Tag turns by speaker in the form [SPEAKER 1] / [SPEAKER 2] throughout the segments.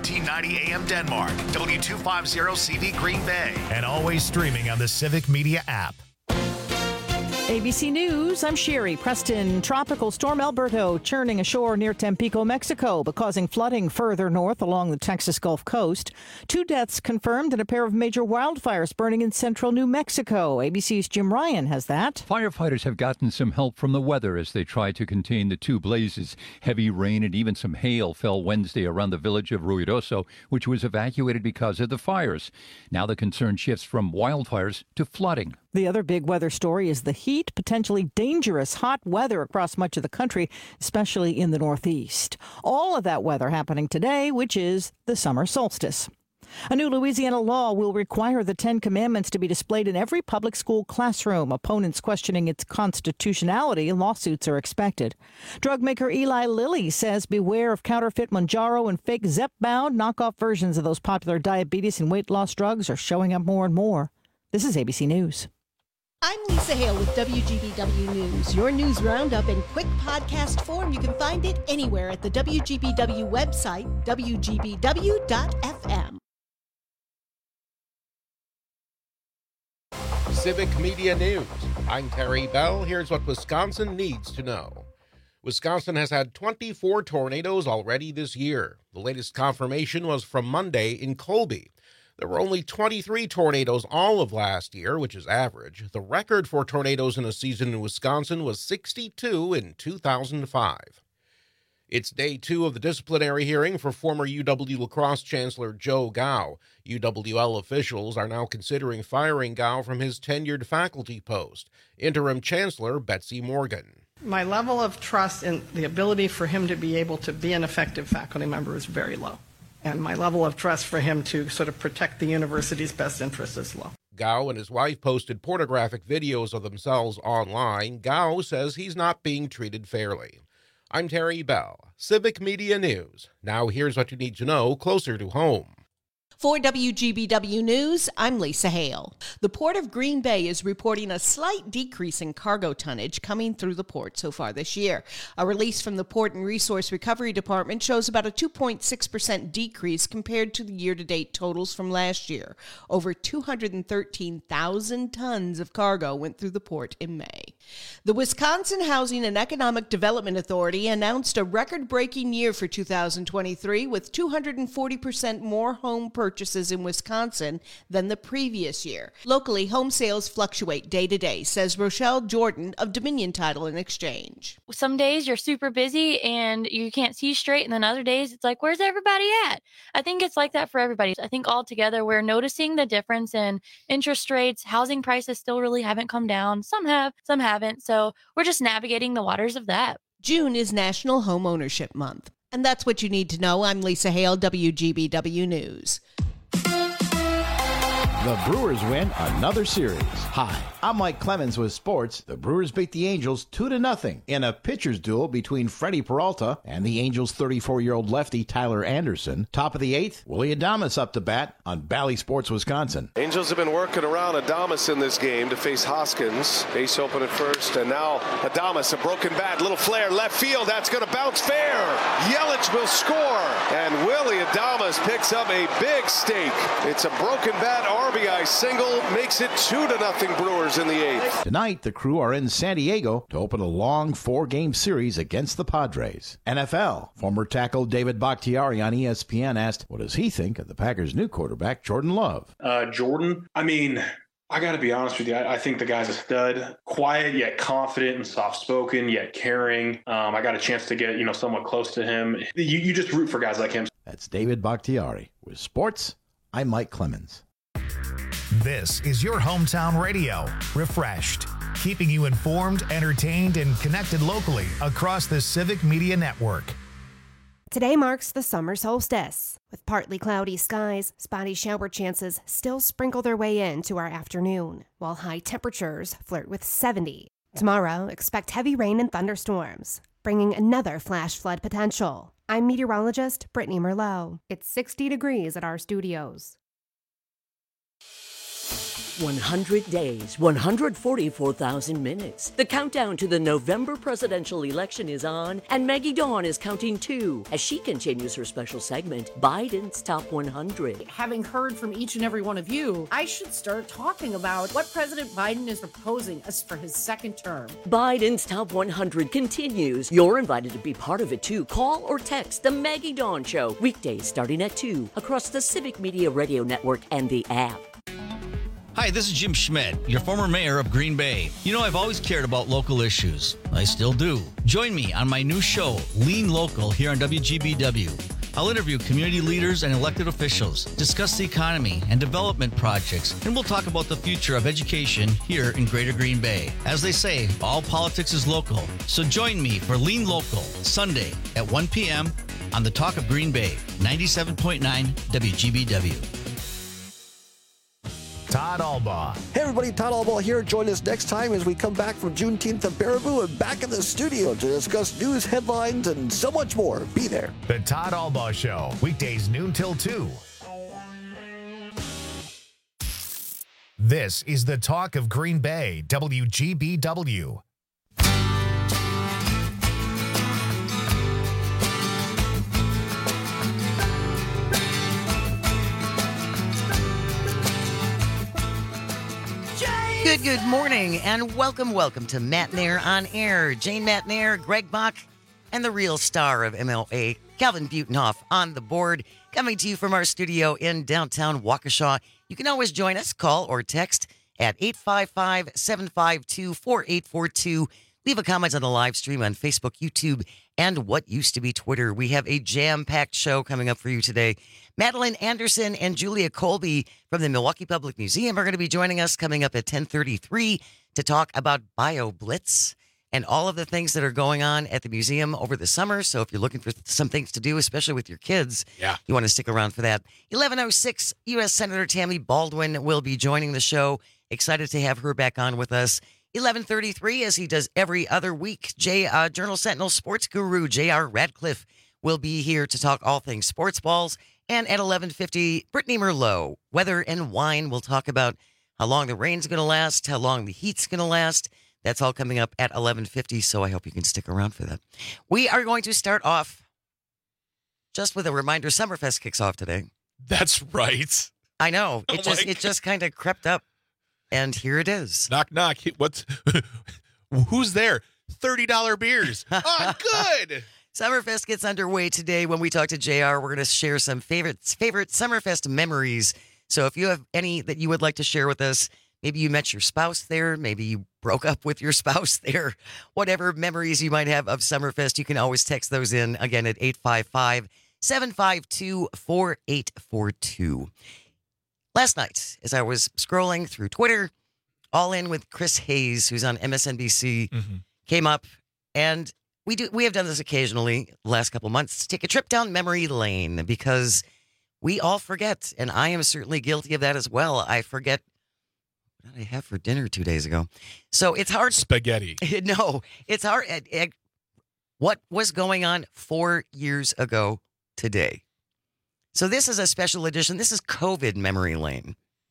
[SPEAKER 1] 1490 AM Denmark, W250CV Green Bay, and always streaming on the Civic Media app.
[SPEAKER 2] ABC News, I'm Sherry. Preston, Tropical Storm Alberto churning ashore near Tampico, Mexico, but causing flooding further north along the Texas Gulf Coast. 2 deaths confirmed and a pair of major wildfires burning in central New Mexico. ABC's Jim Ryan has that.
[SPEAKER 3] Firefighters have gotten some help from the weather as they try to contain the 2 blazes. Heavy rain and even some hail fell Wednesday around the village of Ruidoso, which was evacuated because of the fires. Now the concern shifts from wildfires to flooding.
[SPEAKER 2] The other big weather story is the heat, potentially dangerous hot weather across much of the country, especially in the Northeast. All of that weather happening today, which is the summer solstice. A new Louisiana law will require the 10 Commandments to be displayed in every public school classroom. Opponents questioning its constitutionality and lawsuits are expected. Drug maker Eli Lilly says beware of counterfeit Mounjaro and fake Zepbound. Knockoff versions of those popular diabetes and weight loss drugs are showing up more and more. This is ABC News.
[SPEAKER 4] I'm Lisa Hale with WGBW News, your news roundup in quick podcast form. You can find it anywhere at the WGBW website, WGBW.FM.
[SPEAKER 5] Civic Media News. I'm Terry Bell. Here's what Wisconsin needs to know. Wisconsin has had 24 tornadoes already this year. The latest confirmation was from Monday in Colby. There were only 23 tornadoes all of last year, which is average. The record for tornadoes in a season in Wisconsin was 62 in 2005. It's day 2 of the disciplinary hearing for former UW La Crosse Chancellor Joe Gao. UWL officials are now considering firing Gao from his tenured faculty post. Interim Chancellor Betsy Morgan.
[SPEAKER 6] My level of trust in the ability for him to be able to be an effective faculty member is very low. And my level of trust for him to sort of protect the university's best interests is low.
[SPEAKER 5] Gao and his wife posted pornographic videos of themselves online. Gao says he's not being treated fairly. I'm Terry Bell, Civic Media News. Now here's what you need to know closer to home.
[SPEAKER 4] For WGBW News, I'm Lisa Hale. The Port of Green Bay is reporting a slight decrease in cargo tonnage coming through the port so far this year. A release from the Port and Resource Recovery Department shows about a 2.6% decrease compared to the year-to-date totals from last year. Over 213,000 tons of cargo went through the port in May. The Wisconsin Housing and Economic Development Authority announced a record-breaking year for 2023 with 240% more home purchases in Wisconsin than the previous year. Locally, home sales fluctuate day to day, says Rochelle Jordan of Dominion Title and Exchange.
[SPEAKER 7] Some days you're super busy and you can't see straight, and then other days it's like, where's everybody at? I think it's like that for everybody. I think altogether we're noticing the difference in interest rates. Housing prices still really haven't come down. Some have, some haven't. So we're just navigating the waters of that.
[SPEAKER 4] June is National Home Ownership Month. And that's what you need to know. I'm Lisa Hale, WGBW News.
[SPEAKER 8] The Brewers win another series. Hi, I'm Mike Clemens with sports. The Brewers beat the Angels 2-0 in a pitcher's duel between Freddie Peralta and the Angels' 34-year-old lefty Tyler Anderson. Top of the 8th, Willie Adames up to bat on Bally Sports, Wisconsin.
[SPEAKER 9] Angels have been working around Adames in this game to face Hoskins. Base open at first, and now Adames, a broken bat, little flare, left field. That's going to bounce fair. Yelich will score, and Willie Adames picks up a big stake. It's a broken bat RBI single, makes it 2-0 Brewers in the 8th.
[SPEAKER 8] Tonight, the Crew are in San Diego to open a long 4-game series against the Padres. NFL, former tackle David Bakhtiari on ESPN asked, what does he think of the Packers' new quarterback, Jordan Love?
[SPEAKER 10] Jordan, I got to be honest with you. I think the guy's a stud. Quiet, yet confident and soft-spoken, yet caring. I got a chance to get, somewhat close to him. You just root for guys like him.
[SPEAKER 8] That's David Bakhtiari. With sports, I'm Mike Clemens.
[SPEAKER 1] This is your hometown radio, Refreshed, keeping you informed, entertained, and connected locally across the Civic Media Network.
[SPEAKER 11] Today marks the summer solstice. With partly cloudy skies, spotty shower chances still sprinkle their way into our afternoon, while high temperatures flirt with 70. Tomorrow, expect heavy rain and thunderstorms, bringing another flash flood potential. I'm meteorologist Brittany Merlot. It's 60 degrees at our studios.
[SPEAKER 12] 100 days, 144,000 minutes. The countdown to the November presidential election is on, and Maggie Dawn is counting too as she continues her special segment, Biden's Top 100.
[SPEAKER 13] Having heard from each and every one of you, I should start talking about what President Biden is proposing as for his second term.
[SPEAKER 12] Biden's Top 100 continues. You're invited to be part of it too. Call or text The Maggie Dawn Show, weekdays starting at 2, across the Civic Media Radio Network and the app.
[SPEAKER 14] Hi, this is Jim Schmidt, your former mayor of Green Bay. You know, I've always cared about local issues. I still do. Join me on my new show, Lean Local, here on WGBW. I'll interview community leaders and elected officials, discuss the economy and development projects, and we'll talk about the future of education here in Greater Green Bay. As they say, all politics is local. So join me for Lean Local, Sunday at 1 p.m. on the Talk of Green Bay, 97.9 WGBW.
[SPEAKER 1] Todd Albaugh.
[SPEAKER 15] Hey everybody, Todd Albaugh here. Join us next time as we come back from Juneteenth in Baraboo and back in the studio to discuss news, headlines, and so much more. Be there.
[SPEAKER 1] The Todd Albaugh Show, weekdays noon till 2. This is the Talk of Green Bay, WGBW.
[SPEAKER 16] Good morning, and welcome to Matt Nair on Air. Jane Matt Nair, Greg Bach, and the real star of MLA, Calvin Butenhoff, on the board, coming to you from our studio in downtown Waukesha. You can always join us, call or text at 855-752-4842. Leave a comment on the live stream on Facebook, YouTube, and what used to be Twitter. We have a jam-packed show coming up for you today. Madeline Anderson and Julia Colby from the Milwaukee Public Museum are going to be joining us coming up at 10:33 to talk about BioBlitz and all of the things that are going on at the museum over the summer. So if you're looking for some things to do, especially with your kids, you want to stick around for that. 11:06, U.S. Senator Tammy Baldwin will be joining the show. Excited to have her back on with us. 11:33, as he does every other week, Journal Sentinel sports guru J.R. Radcliffe will be here to talk all things sports balls. And at 11:50, Brittany Merlot, weather and wine. We'll talk about how long the rain's going to last, how long the heat's going to last. That's all coming up at 11:50, so I hope you can stick around for that. We are going to start off just with a reminder. Summerfest kicks off today.
[SPEAKER 17] That's right.
[SPEAKER 16] I know. It just kind of crept up, and here it is.
[SPEAKER 17] Knock, knock. Who's there? $30 beers. Oh, good.
[SPEAKER 16] Summerfest gets underway today. When we talk to JR, we're going to share some favorite Summerfest memories. So if you have any that you would like to share with us, maybe you met your spouse there, maybe you broke up with your spouse there, whatever memories you might have of Summerfest, you can always text those in, again, at 855-752-4842. Last night, as I was scrolling through Twitter, All In with Chris Hayes, who's on MSNBC, came up, and we have done this occasionally the last couple of months, take a trip down memory lane, because we all forget, and I am certainly guilty of that as well. I forget what did I have for dinner 2 days ago. So it's hard.
[SPEAKER 17] Spaghetti.
[SPEAKER 16] No, it's hard. What was going on 4 years ago today? So this is a special edition. This is COVID memory lane.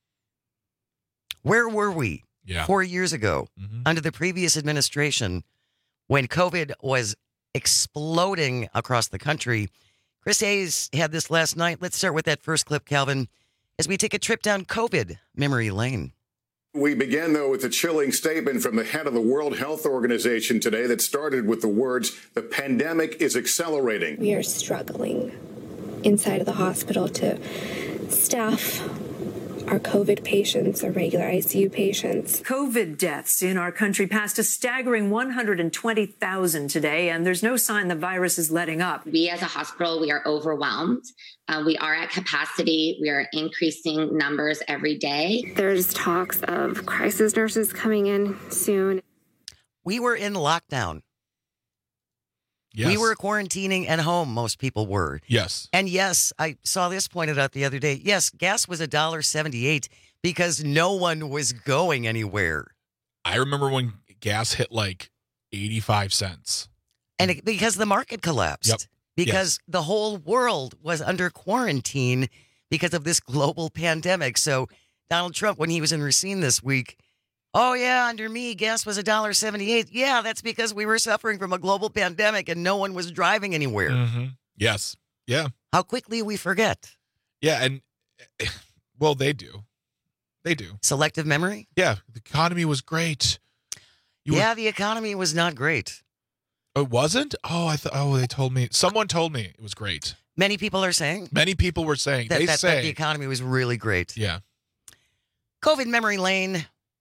[SPEAKER 16] Where were we 4 years ago under the previous administration when COVID was exploding across the country? Chris Hayes had this last night. Let's start with that first clip, Calvin, as we take a trip down COVID memory lane.
[SPEAKER 18] We began, though, with a chilling statement from the head of the World Health Organization today that started with the words, "The pandemic is accelerating."
[SPEAKER 19] We are struggling inside of the hospital to staff our COVID patients, our regular ICU patients.
[SPEAKER 20] COVID deaths in our country passed a staggering 120,000 today, and there's no sign the virus is letting up.
[SPEAKER 21] We as a hospital, we are overwhelmed. We are at capacity. We are increasing numbers every day.
[SPEAKER 19] There's talks of crisis nurses coming in soon.
[SPEAKER 16] We were in lockdown.
[SPEAKER 17] Yes.
[SPEAKER 16] We were quarantining at home. Most people were.
[SPEAKER 17] Yes.
[SPEAKER 16] And yes, I saw this pointed out the other day. Yes, gas was $1.78 because no one was going anywhere.
[SPEAKER 17] I remember when gas hit like 85 cents.
[SPEAKER 16] And because the market collapsed.
[SPEAKER 17] Yep.
[SPEAKER 16] Because the whole world was under quarantine because of this global pandemic. So Donald Trump, when he was in Racine this week, oh, yeah, under me, gas was $1.78. Yeah, that's because we were suffering from a global pandemic and no one was driving anywhere.
[SPEAKER 17] Mm-hmm. Yes. Yeah.
[SPEAKER 16] How quickly we forget.
[SPEAKER 17] Yeah, and, well, they do. They do.
[SPEAKER 16] Selective memory?
[SPEAKER 17] Yeah, the economy was great.
[SPEAKER 16] The economy was not great.
[SPEAKER 17] It wasn't? Oh, they told me. Someone told me it was great.
[SPEAKER 16] Many people are saying?
[SPEAKER 17] Many people were saying.
[SPEAKER 16] That the economy was really great.
[SPEAKER 17] Yeah.
[SPEAKER 16] COVID memory lane.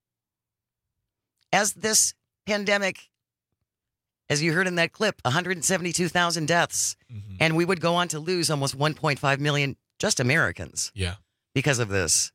[SPEAKER 16] As this pandemic, as you heard in that clip, 172,000 deaths. Mm-hmm. And we would go on to lose almost 1.5 million just Americans.
[SPEAKER 17] Yeah.
[SPEAKER 16] Because of this.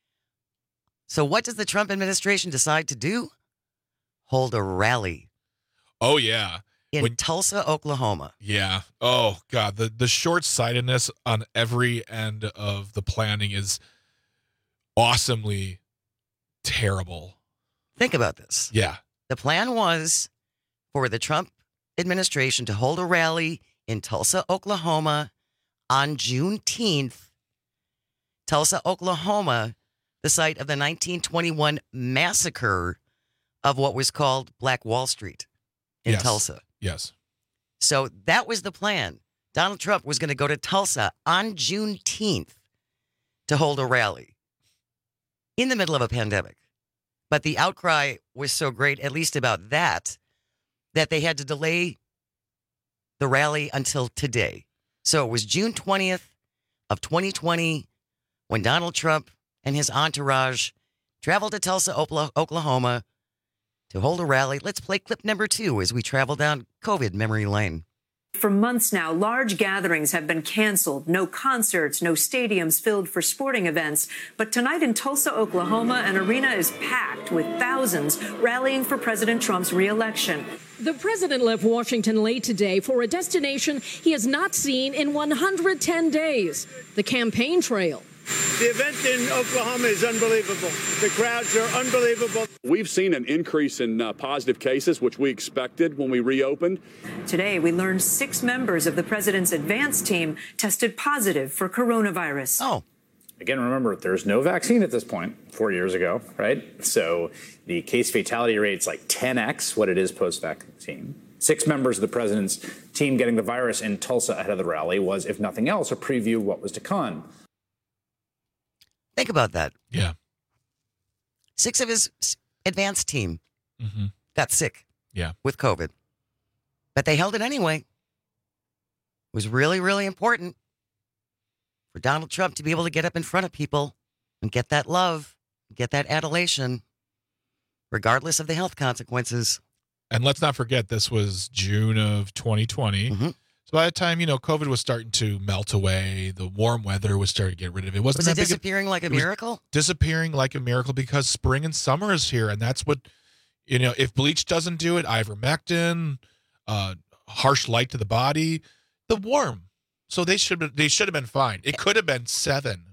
[SPEAKER 16] So what does the Trump administration decide to do? Hold a rally.
[SPEAKER 17] Oh, yeah.
[SPEAKER 16] In Tulsa, Oklahoma.
[SPEAKER 17] Yeah. Oh, God. The short-sightedness on every end of the planning is awesomely terrible.
[SPEAKER 16] Think about this.
[SPEAKER 17] Yeah.
[SPEAKER 16] The plan was for the Trump administration to hold a rally in Tulsa, Oklahoma on Juneteenth. Tulsa, Oklahoma, the site of the 1921 massacre of what was called Black Wall Street in Tulsa.
[SPEAKER 17] Yes.
[SPEAKER 16] So that was the plan. Donald Trump was going to go to Tulsa on Juneteenth to hold a rally in the middle of a pandemic. But the outcry was so great, at least about that they had to delay the rally until today. So it was June 20th of 2020 when Donald Trump and his entourage traveled to Tulsa, Oklahoma to hold a rally. Let's play clip number 2 as we travel down COVID memory lane.
[SPEAKER 20] For months now, large gatherings have been canceled. No concerts, no stadiums filled for sporting events. But tonight in Tulsa, Oklahoma, an arena is packed with thousands rallying for President Trump's reelection.
[SPEAKER 3] The president left Washington late today for a destination he has not seen in 110 days, the campaign trail.
[SPEAKER 22] The event in Oklahoma is unbelievable. The crowds are unbelievable.
[SPEAKER 23] We've seen an increase in positive cases, which we expected when we reopened.
[SPEAKER 20] Today, we learned 6 members of the president's advance team tested positive for coronavirus.
[SPEAKER 16] Oh.
[SPEAKER 24] Again, remember, there's no vaccine at this point, 4 years ago, right? So the case fatality rate's like 10x what it is post-vaccine. 6 members of the president's team getting the virus in Tulsa ahead of the rally was, if nothing else, a preview of what was to come.
[SPEAKER 16] Think about that.
[SPEAKER 17] Yeah.
[SPEAKER 16] 6 of his advanced team got sick with COVID. But they held it anyway. It was really, really important for Donald Trump to be able to get up in front of people and get that love, get that adulation, regardless of the health consequences.
[SPEAKER 17] And let's not forget, this was June of 2020.
[SPEAKER 16] Mm-hmm.
[SPEAKER 17] So by the time, COVID was starting to melt away, the warm weather was starting to get rid of it.
[SPEAKER 16] Was it disappearing like a miracle?
[SPEAKER 17] Disappearing like a miracle because spring and summer is here. And that's what, if bleach doesn't do it, ivermectin, harsh light to the body, the warm. So they should have been fine. It could have been 7.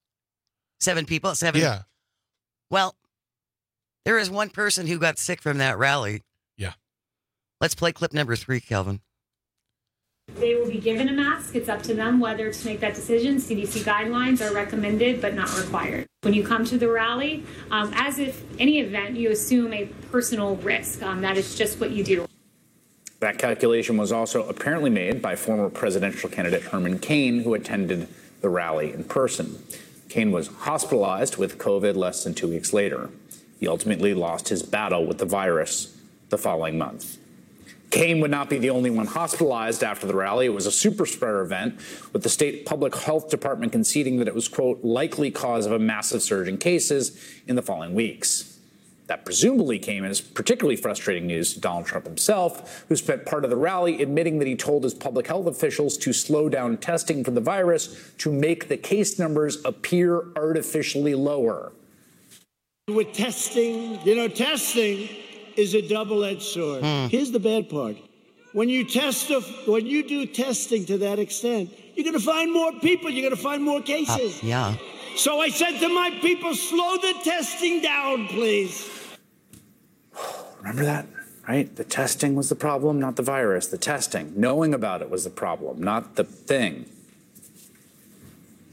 [SPEAKER 16] 7 people? 7?
[SPEAKER 17] Yeah.
[SPEAKER 16] Well, there is one person who got sick from that rally.
[SPEAKER 17] Yeah.
[SPEAKER 16] Let's play clip number 3, Kelvin.
[SPEAKER 25] They will be given a mask. It's up to them whether to make that decision. CDC guidelines are recommended but not required. When you come to the rally, as if any event, you assume a personal risk. That is just what you do.
[SPEAKER 24] That calculation was also apparently made by former presidential candidate Herman Cain, who attended the rally in person. Cain was hospitalized with COVID less than 2 weeks later. He ultimately lost his battle with the virus the following month. Cain would not be the only one hospitalized after the rally. It was a super spreader event, with the state public health department conceding that it was, quote, likely cause of a massive surge in cases in the following weeks. That presumably came as particularly frustrating news to Donald Trump himself, who spent part of the rally admitting that he told his public health officials to slow down testing for the virus to make the case numbers appear artificially lower.
[SPEAKER 22] With testing, testing is a double-edged sword. Here's the bad part. When you do testing to that extent, you're going to find more people. You're going to find more cases.
[SPEAKER 16] Yeah.
[SPEAKER 22] So I said to my people, slow the testing down, please.
[SPEAKER 24] Remember that, right? The testing was the problem, not the virus. The testing, knowing about it was the problem, not the thing.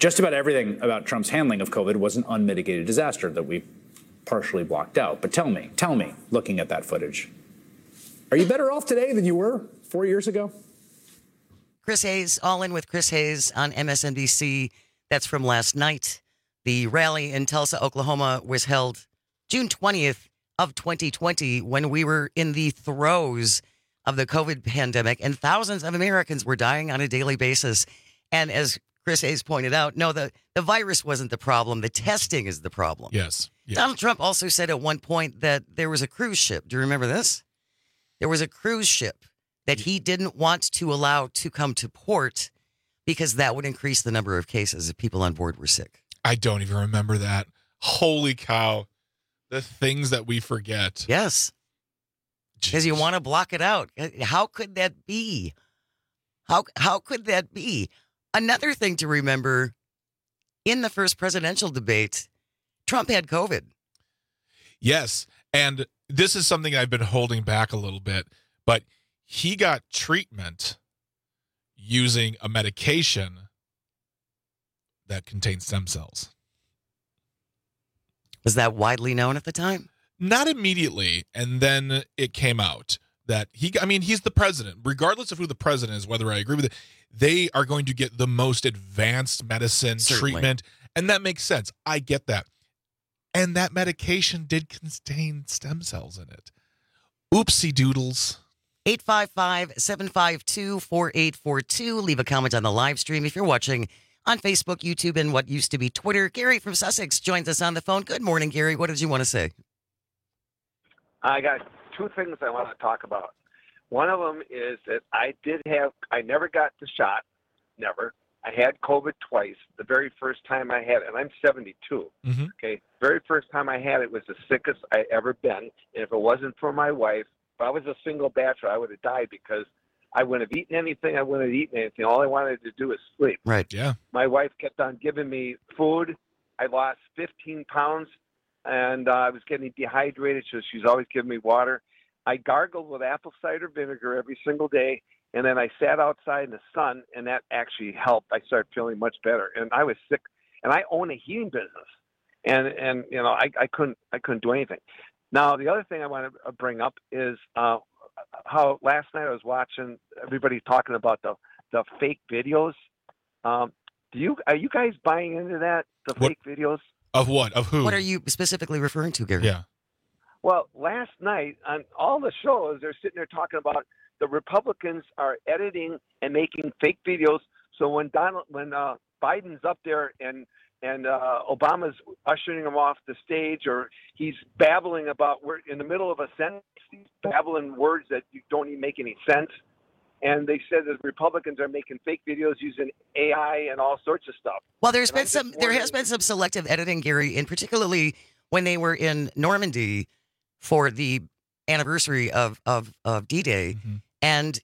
[SPEAKER 24] Just about everything about Trump's handling of COVID was an unmitigated disaster that we partially blocked out. But tell me, looking at that footage, are you better off today than you were 4 years ago?
[SPEAKER 16] Chris Hayes, All In with Chris Hayes on MSNBC. That's from last night. The rally in Tulsa, Oklahoma was held June 20th of 2020 when we were in the throes of the COVID pandemic and thousands of Americans were dying on a daily basis. And as Chris Hayes pointed out, no, the virus wasn't the problem. The testing is the problem.
[SPEAKER 17] Yes.
[SPEAKER 16] Donald Trump also said at one point that there was a cruise ship. Do you remember this? There was a cruise ship that he didn't want to allow to come to port because that would increase the number of cases if people on board were sick.
[SPEAKER 17] I don't even remember that. Holy cow. The things that we forget.
[SPEAKER 16] Yes. Because you want to block it out. How could that be? How could that be? Another thing to remember, in the first presidential debate, Trump had COVID.
[SPEAKER 17] Yes. And this is something I've been holding back a little bit, but he got treatment using a medication that contains stem cells.
[SPEAKER 16] Was that widely known at the time?
[SPEAKER 17] Not immediately. And then it came out that he's the president. Regardless of who the president is, whether I agree with it, they are going to get the most advanced medicine treatment. And that makes sense. I get that. And that medication did contain stem cells in it. Oopsie doodles.
[SPEAKER 16] 855-752-4842. Leave a comment on the live stream if you're watching on Facebook, YouTube, and what used to be Twitter. Gary from Sussex joins us on the phone. Good morning, Gary. What did you want to say?
[SPEAKER 2] I got two things I want to talk about. One of them is that I never got the shot, never. I had COVID twice. The very first time I had it, and I'm 72, okay? Very first time I had it was the sickest I ever been. And if it wasn't for my wife, if I was a single bachelor, I would have died because I wouldn't have eaten anything. I wouldn't have eaten anything. All I wanted to do was sleep.
[SPEAKER 16] Right.
[SPEAKER 17] Yeah.
[SPEAKER 2] My wife kept on giving me food. I lost 15 pounds, and I was getting dehydrated, so she's always giving me water. I gargled with apple cider vinegar every single day, and then I sat outside in the sun, and that actually helped. I started feeling much better, and I was sick, and I own a heating business, and you know I couldn't do anything. Now the other thing I want to bring up is how last night I was watching everybody talking about the fake videos. Are you guys buying into that? Fake videos?
[SPEAKER 17] Of what? Of who?
[SPEAKER 16] What are you specifically referring to, Gary?
[SPEAKER 17] Yeah.
[SPEAKER 2] Well, last night on all the shows, they're sitting there talking about the Republicans are editing and making fake videos. So when Biden's up there and Obama's ushering him off the stage, or he's babbling about, we're in the middle of a sentence, he's babbling words that don't even make any sense. And they said that Republicans are making fake videos using AI and all sorts of stuff.
[SPEAKER 16] Well, there has been some selective editing, Gary, and particularly when they were in Normandy for the anniversary of D-Day, and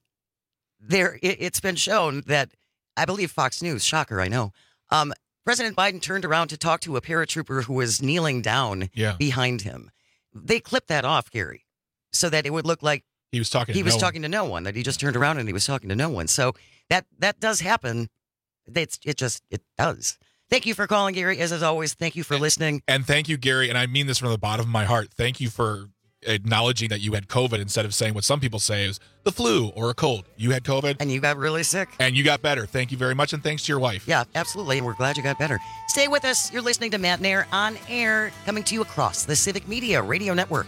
[SPEAKER 16] it's been shown that, I believe Fox News, shocker, I know, President Biden turned around to talk to a paratrooper who was kneeling down behind him. They clipped that off, Gary, so that it would look like
[SPEAKER 17] he was talking
[SPEAKER 16] to no one, that he just turned around and he was talking to no one. So that does happen. It does. Thank you for calling, Gary. As always, thank you for listening.
[SPEAKER 17] And thank you, Gary. And I mean this from the bottom of my heart. Thank you for acknowledging that you had COVID instead of saying what some people say is the flu or a cold. You had COVID.
[SPEAKER 16] And you got really sick.
[SPEAKER 17] And you got better. Thank you very much. And thanks to your wife.
[SPEAKER 16] Yeah, absolutely. And we're glad you got better. Stay with us. You're listening to Matt Nair on air, coming to you across the Civic Media Radio Network.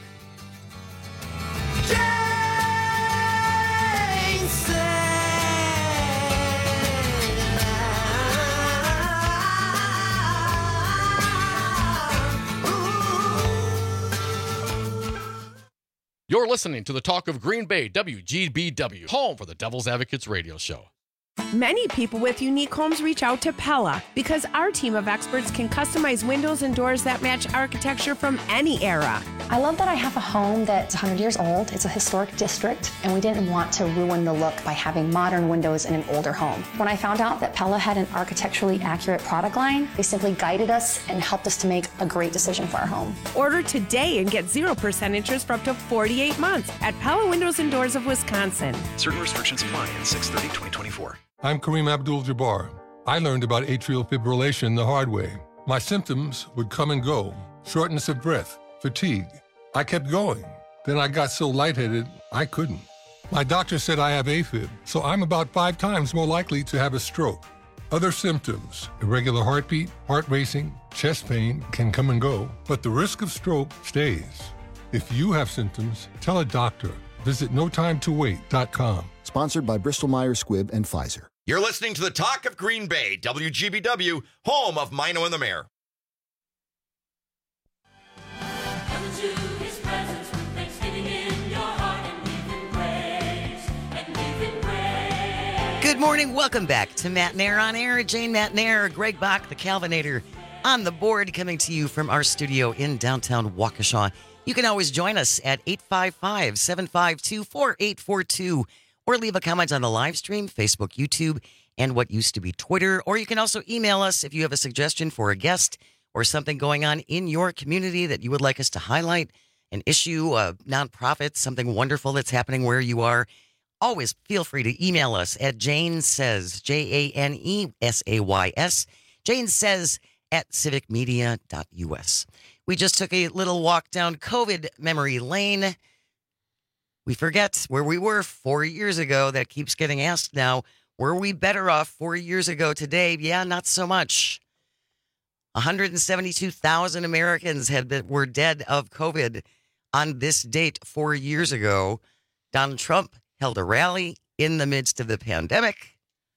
[SPEAKER 4] You're listening to the Talk of Green Bay, WGBW, home for the Devil's Advocates radio show.
[SPEAKER 5] Many people with unique homes reach out to Pella because our team of experts can customize windows and doors that match architecture from any era.
[SPEAKER 6] I love that I have a home that's 100 years old. It's a historic district, and we didn't want to ruin the look by having modern windows in an older home. When I found out that Pella had an architecturally accurate product line, they simply guided us and helped us to make a great decision for our home.
[SPEAKER 5] Order today and get 0% interest for up to 48 months at Pella Windows and Doors of Wisconsin.
[SPEAKER 7] Certain restrictions apply in 6/30/2024.
[SPEAKER 26] I'm Kareem Abdul-Jabbar.
[SPEAKER 7] I learned about atrial fibrillation the hard way. My symptoms would come and go. Shortness of breath, fatigue. I kept going. Then I got so lightheaded, I couldn't. My doctor said I have AFib, so I'm about 5 times more likely to have a stroke. Other symptoms, irregular heartbeat, heart racing, chest pain can come and go, but the risk of stroke stays. If you have symptoms, tell a doctor. Visit notimetowait.com.
[SPEAKER 8] Sponsored by Bristol-Myers Squibb and Pfizer.
[SPEAKER 9] You're listening to the Talk of Green Bay, WGBW, home of Mino and the Mayor.
[SPEAKER 16] Good morning. Welcome back to Matt Nair on Air. Jane Matt Nair, Greg Bach, the Calvinator, on the board, coming to you from our studio in downtown Waukesha. You can always join us at 855-752-4842 or leave a comment on the live stream, Facebook, YouTube, and what used to be Twitter. Or you can also email us if you have a suggestion for a guest or something going on in your community that you would like us to highlight, an issue, a nonprofit, something wonderful that's happening where you are. Always feel free to email us at JaneSays, JaneSays, JaneSays at civicmedia.us. We just took a little walk down COVID memory lane. We forget where we were 4 years ago. That keeps getting asked now. Were we better off 4 years ago today? Yeah, not so much. 172,000 Americans were dead of COVID on this date 4 years ago. Donald Trump held a rally in the midst of the pandemic.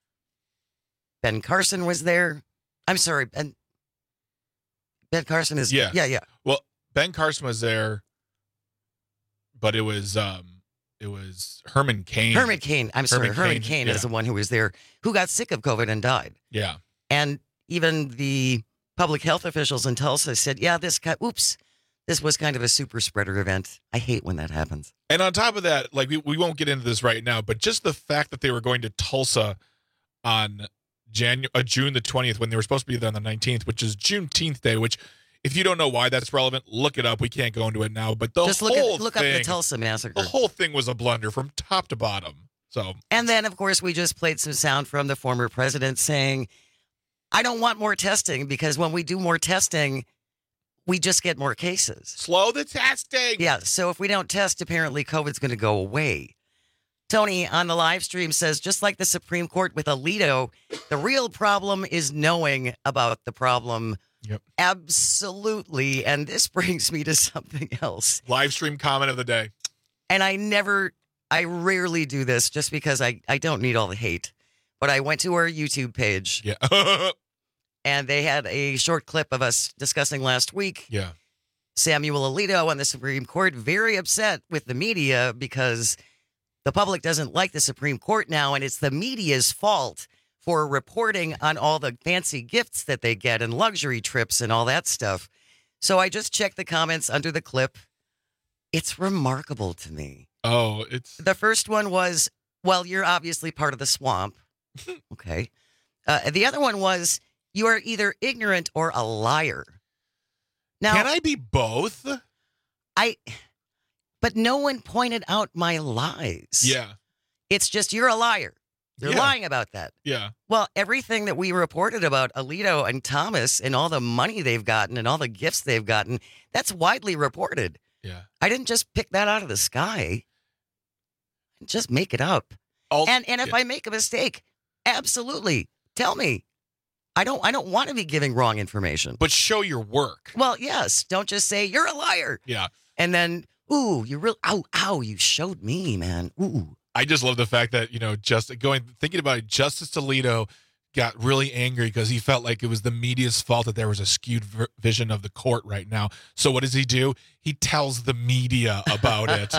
[SPEAKER 16] Ben Carson was there. I'm sorry, Ben Carson is... Yeah.
[SPEAKER 17] Well, Ben Carson was there, but it was Herman Cain.
[SPEAKER 16] Herman Cain is the one who was there, who got sick of COVID and died.
[SPEAKER 17] Yeah.
[SPEAKER 16] And even the public health officials in Tulsa said, this was kind of a super spreader event. I hate when that happens.
[SPEAKER 17] And on top of that, like we won't get into this right now, but just the fact that they were going to Tulsa on June the 20th when they were supposed to be there on the 19th, which is Juneteenth Day, which if you don't know why that's relevant, look it up. We can't go into it now, but look
[SPEAKER 16] up the Tulsa massacre.
[SPEAKER 17] The whole thing was a blunder from top to bottom. So,
[SPEAKER 16] and then of course we just played some sound from the former president saying, I don't want more testing because when we do more testing, we just get more cases.
[SPEAKER 17] Slow the testing.
[SPEAKER 16] Yeah, so if we don't test, apparently COVID's going to go away. Tony on the live stream says, just like the Supreme Court with Alito, the real problem is knowing about the problem.
[SPEAKER 17] Yep.
[SPEAKER 16] Absolutely. And this brings me to something else.
[SPEAKER 17] Live stream comment of the day.
[SPEAKER 16] And I rarely do this just because I don't need all the hate. But I went to our YouTube page.
[SPEAKER 17] Yeah.
[SPEAKER 16] And they had a short clip of us discussing last week.
[SPEAKER 17] Yeah.
[SPEAKER 16] Samuel Alito on the Supreme Court, very upset with the media because the public doesn't like the Supreme Court now, and it's the media's fault for reporting on all the fancy gifts that they get and luxury trips and all that stuff. So I just checked the comments under the clip. It's remarkable to me.
[SPEAKER 17] Oh,
[SPEAKER 16] the first one was, well, you're obviously part of the swamp. Okay. The other one was, you are either ignorant or a liar. Now,
[SPEAKER 17] can I be both?
[SPEAKER 16] But no one pointed out my lies.
[SPEAKER 17] Yeah.
[SPEAKER 16] It's just, you're a liar. You're lying about that.
[SPEAKER 17] Yeah.
[SPEAKER 16] Well, everything that we reported about Alito and Thomas and all the money they've gotten and all the gifts they've gotten, that's widely reported.
[SPEAKER 17] Yeah.
[SPEAKER 16] I didn't just pick that out of the sky. Just make it up. And if I make a mistake, absolutely tell me. I don't want to be giving wrong information.
[SPEAKER 17] But show your work.
[SPEAKER 16] Well, yes. Don't just say you're a liar.
[SPEAKER 17] Yeah.
[SPEAKER 16] And then, you really, you showed me, man. Ooh.
[SPEAKER 17] I just love the fact that, thinking about it, Justice Alito got really angry because he felt like it was the media's fault that there was a skewed vision of the court right now. So what does he do? He tells the media about it.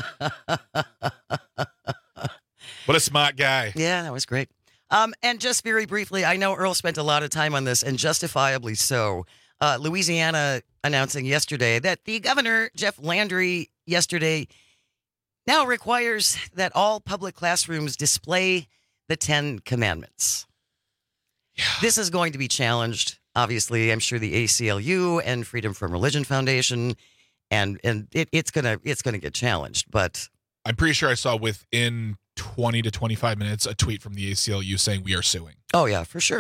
[SPEAKER 17] What a smart guy.
[SPEAKER 16] Yeah, that was great. And just very briefly, I know Earl spent a lot of time on this, and justifiably so. Louisiana announcing yesterday that the governor, Jeff Landry, yesterday now requires that all public classrooms display the 10 Commandments.
[SPEAKER 17] Yeah.
[SPEAKER 16] This is going to be challenged. Obviously, I'm sure the ACLU and Freedom from Religion Foundation, and it's gonna get challenged. But
[SPEAKER 17] I'm pretty sure I saw within 20 to 25 minutes a tweet from the ACLU saying we are suing.
[SPEAKER 16] Oh yeah, for sure.
[SPEAKER 17] Yeah.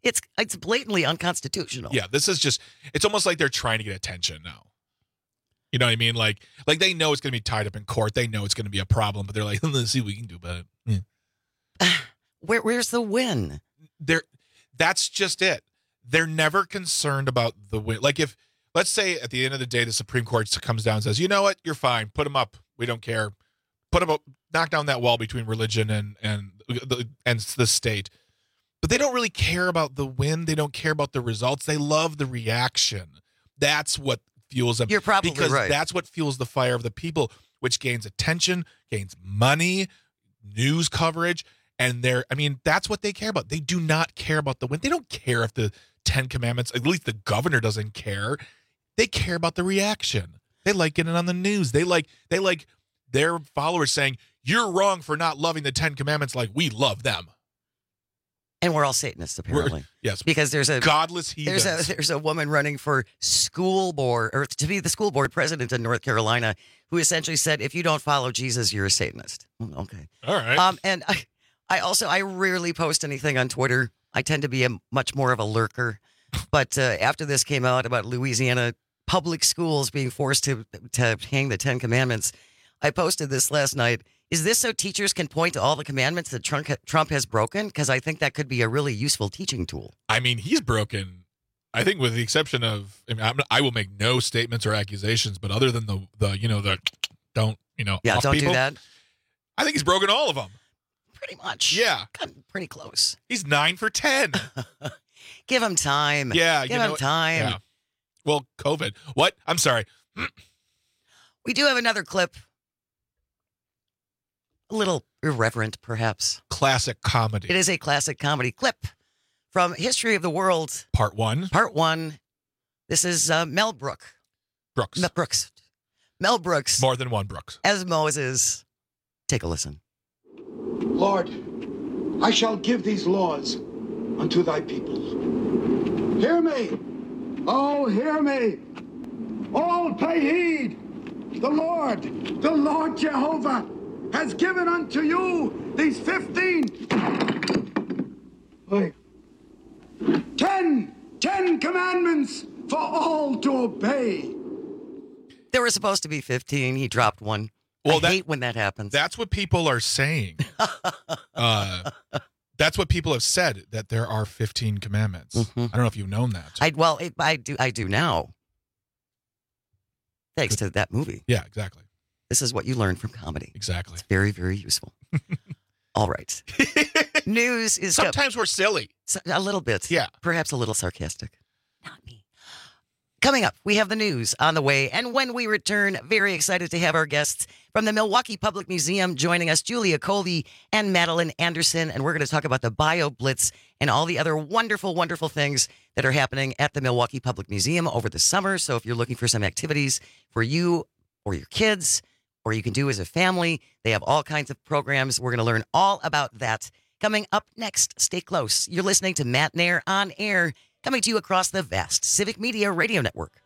[SPEAKER 16] It's blatantly unconstitutional.
[SPEAKER 17] Yeah, this is just, it's almost like they're trying to get attention now. You know what I mean? Like they know it's going to be tied up in court. They know it's going to be a problem, but they're like, let's see what we can do about it. Yeah.
[SPEAKER 16] Where's the win?
[SPEAKER 17] That's just it. They're never concerned about the win. Like if, let's say at the end of the day, the Supreme Court comes down and says, you know what? You're fine. Put them up. We don't care. Put them up. Knock down that wall between religion and the state. But they don't really care about the win. They don't care about the results. They love the reaction. That's what fuels them.
[SPEAKER 16] You're probably
[SPEAKER 17] because
[SPEAKER 16] right.
[SPEAKER 17] That's what fuels the fire of the people, which gains attention, gains money, news coverage. And that's what they care about. They do not care about the win. They don't care if the 10 Commandments, at least the governor doesn't care. They care about the reaction. They like getting on the news. They like their followers saying, you're wrong for not loving the 10 Commandments like we love them.
[SPEAKER 16] And we're all Satanists, apparently.
[SPEAKER 17] Yes.
[SPEAKER 16] Because there's a
[SPEAKER 17] godless heathens.
[SPEAKER 16] There's a woman running for school board, or to be the school board president in North Carolina, who essentially said, if you don't follow Jesus, you're a Satanist. Okay.
[SPEAKER 17] All right.
[SPEAKER 16] And I rarely post anything on Twitter. I tend to be much more of a lurker. But after this came out about Louisiana public schools being forced to hang the 10 Commandments, I posted this last night. Is this so teachers can point to all the commandments that Trump has broken? Because I think that could be a really useful teaching tool.
[SPEAKER 17] I mean, he's broken, I think, with the exception of, I will make no statements or accusations, but other than the don't
[SPEAKER 16] don't
[SPEAKER 17] people,
[SPEAKER 16] do that.
[SPEAKER 17] I think he's broken all of them.
[SPEAKER 16] Pretty much.
[SPEAKER 17] Yeah.
[SPEAKER 16] Pretty close.
[SPEAKER 17] He's 9 for 10.
[SPEAKER 16] Give him time.
[SPEAKER 17] Yeah.
[SPEAKER 16] Give him time.
[SPEAKER 17] Yeah. Well, COVID. What? I'm sorry.
[SPEAKER 16] We do have another clip. A little irreverent, perhaps.
[SPEAKER 17] Classic comedy.
[SPEAKER 16] It is a classic comedy clip from History of the World.
[SPEAKER 17] Part 1.
[SPEAKER 16] Part 1. This is Mel Brooks. Mel Brooks.
[SPEAKER 17] More than one Brooks.
[SPEAKER 16] As Moses. Take a listen.
[SPEAKER 10] Lord, I shall give these laws unto thy people. Hear me. Oh, hear me. All pay heed. The Lord Jehovah, has given unto you these 10 commandments for all to obey.
[SPEAKER 16] There were supposed to be 15. He dropped one.
[SPEAKER 17] Well,
[SPEAKER 16] I hate when that happens.
[SPEAKER 17] That's what people are saying. That's what people have said, that there are 15 commandments. Mm-hmm. I don't know if you've known that.
[SPEAKER 16] I do now. Thanks to that movie.
[SPEAKER 17] Yeah, exactly.
[SPEAKER 16] This is what you learn from comedy.
[SPEAKER 17] Exactly.
[SPEAKER 16] It's very, very useful. All right. News is...
[SPEAKER 17] Sometimes we're silly.
[SPEAKER 16] A little bit.
[SPEAKER 17] Yeah.
[SPEAKER 16] Perhaps a little sarcastic. Not me. Coming up, we have the news on the way. And when we return, very excited to have our guests from the Milwaukee Public Museum joining us, Julia Colby and Madeline Anderson. And we're going to talk about the Bio Blitz and all the other wonderful, wonderful things that are happening at the Milwaukee Public Museum over the summer. So if you're looking for some activities for you or your kids, or you can do as a family, they have all kinds of programs. We're going to learn all about that. Coming up next, stay close. You're listening to Matt Nair on Air, coming to you across the vast Civic Media Radio Network.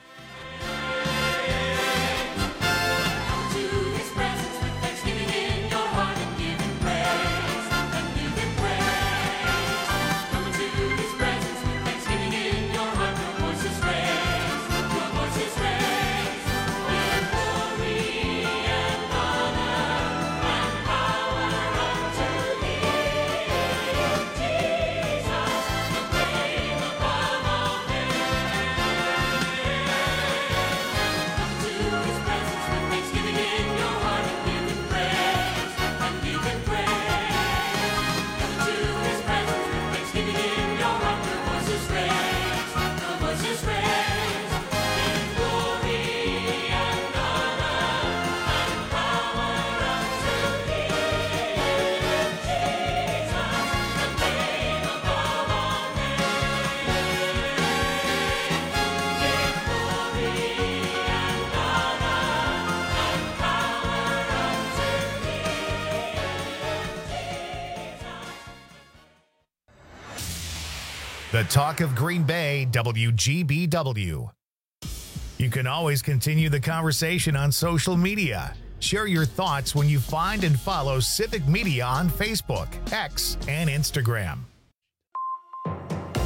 [SPEAKER 1] The Talk of Green Bay, WGBW. You can always continue the conversation on social media. Share your thoughts when you find and follow Civic Media on Facebook, X, and Instagram.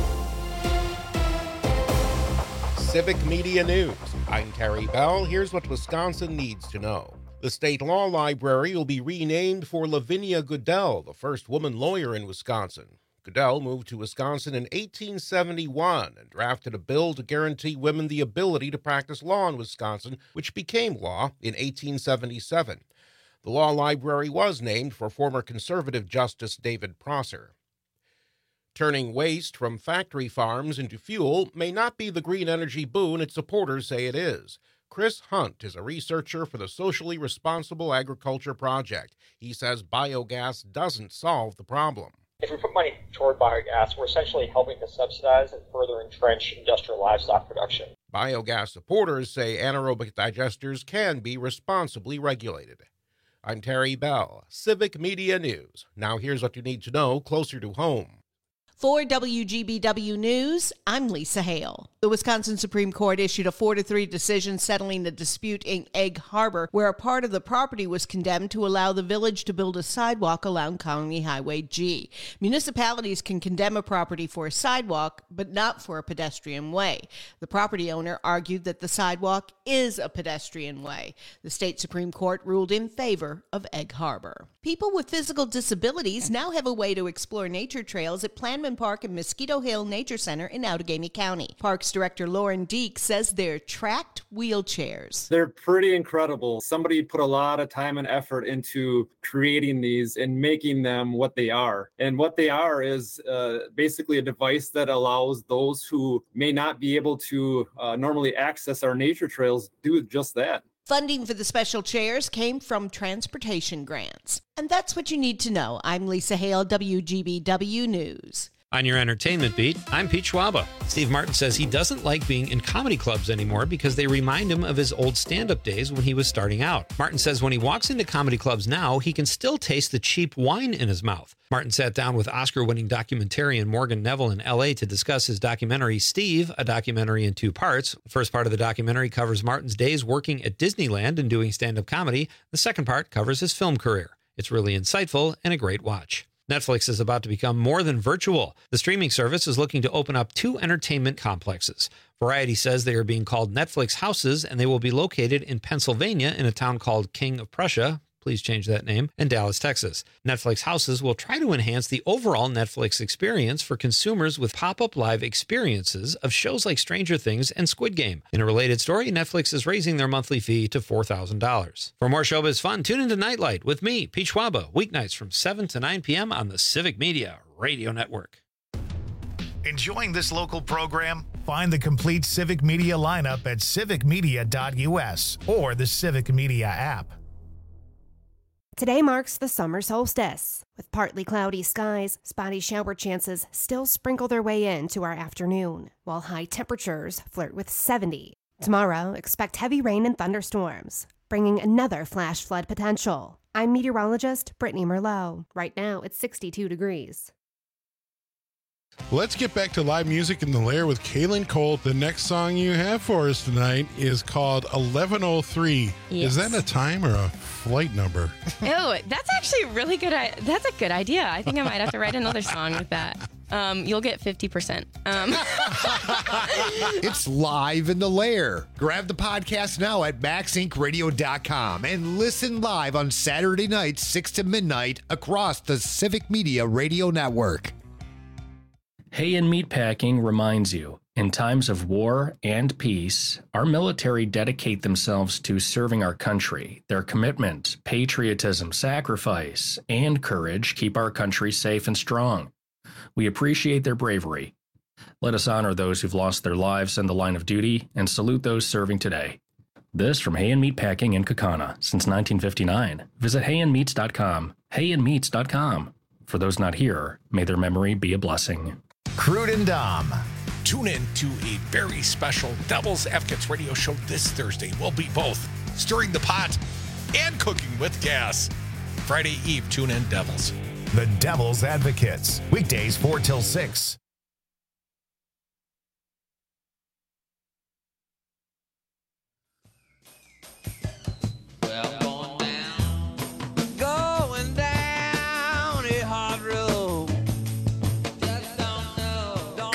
[SPEAKER 11] Civic Media News. I'm Terry Bell. Here's what Wisconsin needs to know. The State Law Library will be renamed for Lavinia Goodell, the first woman lawyer in Wisconsin. Goodell moved to Wisconsin in 1871 and drafted a bill to guarantee women the ability to practice law in Wisconsin, which became law in 1877. The law library was named for former conservative Justice David Prosser. Turning waste from factory farms into fuel may not be the green energy boon its supporters say it is. Chris Hunt is a researcher for the Socially Responsible Agriculture Project. He says biogas doesn't solve the problem.
[SPEAKER 12] If we put money toward biogas, we're essentially helping to subsidize and further entrench industrial livestock production.
[SPEAKER 11] Biogas supporters say anaerobic digesters can be responsibly regulated. I'm Terry Bell, Civic Media News. Now here's what you need to know closer to home.
[SPEAKER 13] For WGBW News, I'm Lisa Hale. The Wisconsin Supreme Court issued a 4-3 decision settling the dispute in Egg Harbor, where a part of the property was condemned to allow the village to build a sidewalk along County Highway G. Municipalities can condemn a property for a sidewalk, but not for a pedestrian way. The property owner argued that the sidewalk is a pedestrian way. The state Supreme Court ruled in favor of Egg Harbor. People with physical disabilities now have a way to explore nature trails at Planman Park and Mosquito Hill Nature Center in Outagamie County. Parks Director Lauren Deek says they're tracked wheelchairs.
[SPEAKER 14] They're pretty incredible. Somebody put a lot of time and effort into creating these and making them what they are. And what they are is basically a device that allows those who may not be able to normally access our nature trails do just that.
[SPEAKER 13] Funding for the special chairs came from transportation grants. And that's what you need to know. I'm Lisa Hale, WGBW News.
[SPEAKER 15] On your entertainment beat, I'm Pete Schwaba. Steve Martin says he doesn't like being in comedy clubs anymore because they remind him of his old stand-up days when he was starting out. Martin says when he walks into comedy clubs now, he can still taste the cheap wine in his mouth. Martin sat down with Oscar-winning documentarian Morgan Neville in L.A. to discuss his documentary, Steve, a documentary in 2 parts. The first part of the documentary covers Martin's days working at Disneyland and doing stand-up comedy. The second part covers his film career. It's really insightful and a great watch. Netflix is about to become more than virtual. The streaming service is looking to open up 2 entertainment complexes. Variety says they are being called Netflix Houses, and they will be located in Pennsylvania in a town called King of Prussia. Please change that name, and Dallas, Texas. Netflix Houses will try to enhance the overall Netflix experience for consumers with pop-up live experiences of shows like Stranger Things and Squid Game. In a related story, Netflix is raising their monthly fee to $4,000. For more showbiz fun, tune into Nightlight with me, Pete Schwaba, weeknights from 7 to 9 p.m. on the Civic Media Radio Network.
[SPEAKER 1] Enjoying this local program? Find the complete Civic Media lineup at civicmedia.us or the Civic Media app.
[SPEAKER 26] Today marks the summer solstice. With partly cloudy skies, spotty shower chances still sprinkle their way into our afternoon, while high temperatures flirt with 70. Tomorrow, expect heavy rain and thunderstorms, bringing another flash flood potential. I'm meteorologist Brittany Merlot. Right now, it's 62 degrees.
[SPEAKER 27] Let's get back to live music in the Lair with Kaylin Cole. The next song you have for us tonight is called 1103.
[SPEAKER 28] Yes.
[SPEAKER 27] Is that a time or a flight number?
[SPEAKER 28] Oh, that's actually really good. That's a good idea. I think I might have to write another song with that. You'll get 50%.
[SPEAKER 29] It's live in the Lair. Grab the podcast now at maxincradio.com and listen live on Saturday nights, 6 to midnight across the Civic Media Radio Network.
[SPEAKER 30] Hay and Meatpacking reminds you, in times of war and peace, our military dedicate themselves to serving our country. Their commitment, patriotism, sacrifice, and courage keep our country safe and strong. We appreciate their bravery. Let us honor those who've lost their lives in the line of duty and salute those serving today. This from Hay and Meatpacking in Kaukauna since 1959. Visit hayandmeats.com. hayandmeats.com. For those not here, may their memory be a blessing.
[SPEAKER 1] Crude and Dom.
[SPEAKER 17] Tune in to a very special Devil's Advocates radio show this Thursday. We'll be both stirring the pot and cooking with gas. Friday Eve, tune in, Devils.
[SPEAKER 1] The Devil's Advocates. Weekdays 4 till 6.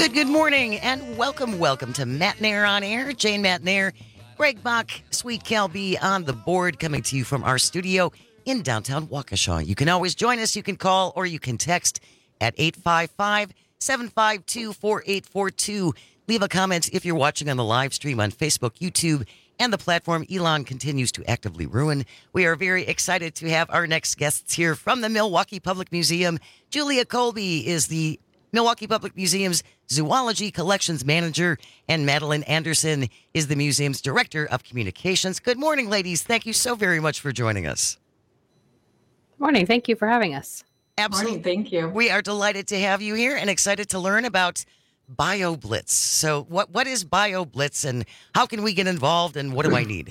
[SPEAKER 16] Good morning, and welcome to Matt Nair on Air. Jane Matt Nair, Greg Bach, Sweet Cal B on the board, coming to you from our studio in downtown Waukesha. You can always join us. You can call or you can text at 855-752-4842. Leave a comment if you're watching on the live stream on Facebook, YouTube, and the platform Elon continues to actively ruin. We are very excited to have our next guests here from the Milwaukee Public Museum. Julia Colby is the Milwaukee Public Museum's Zoology Collections Manager, and Madeline Anderson is the museum's Director of Communications. Good morning, ladies. Thank you so very much for joining us.
[SPEAKER 2] Good morning. Thank you for having us.
[SPEAKER 16] Absolutely.
[SPEAKER 2] Morning, thank you.
[SPEAKER 16] We are delighted to have you here and excited to learn about BioBlitz. So what is BioBlitz, and how can we get involved, and what do I need?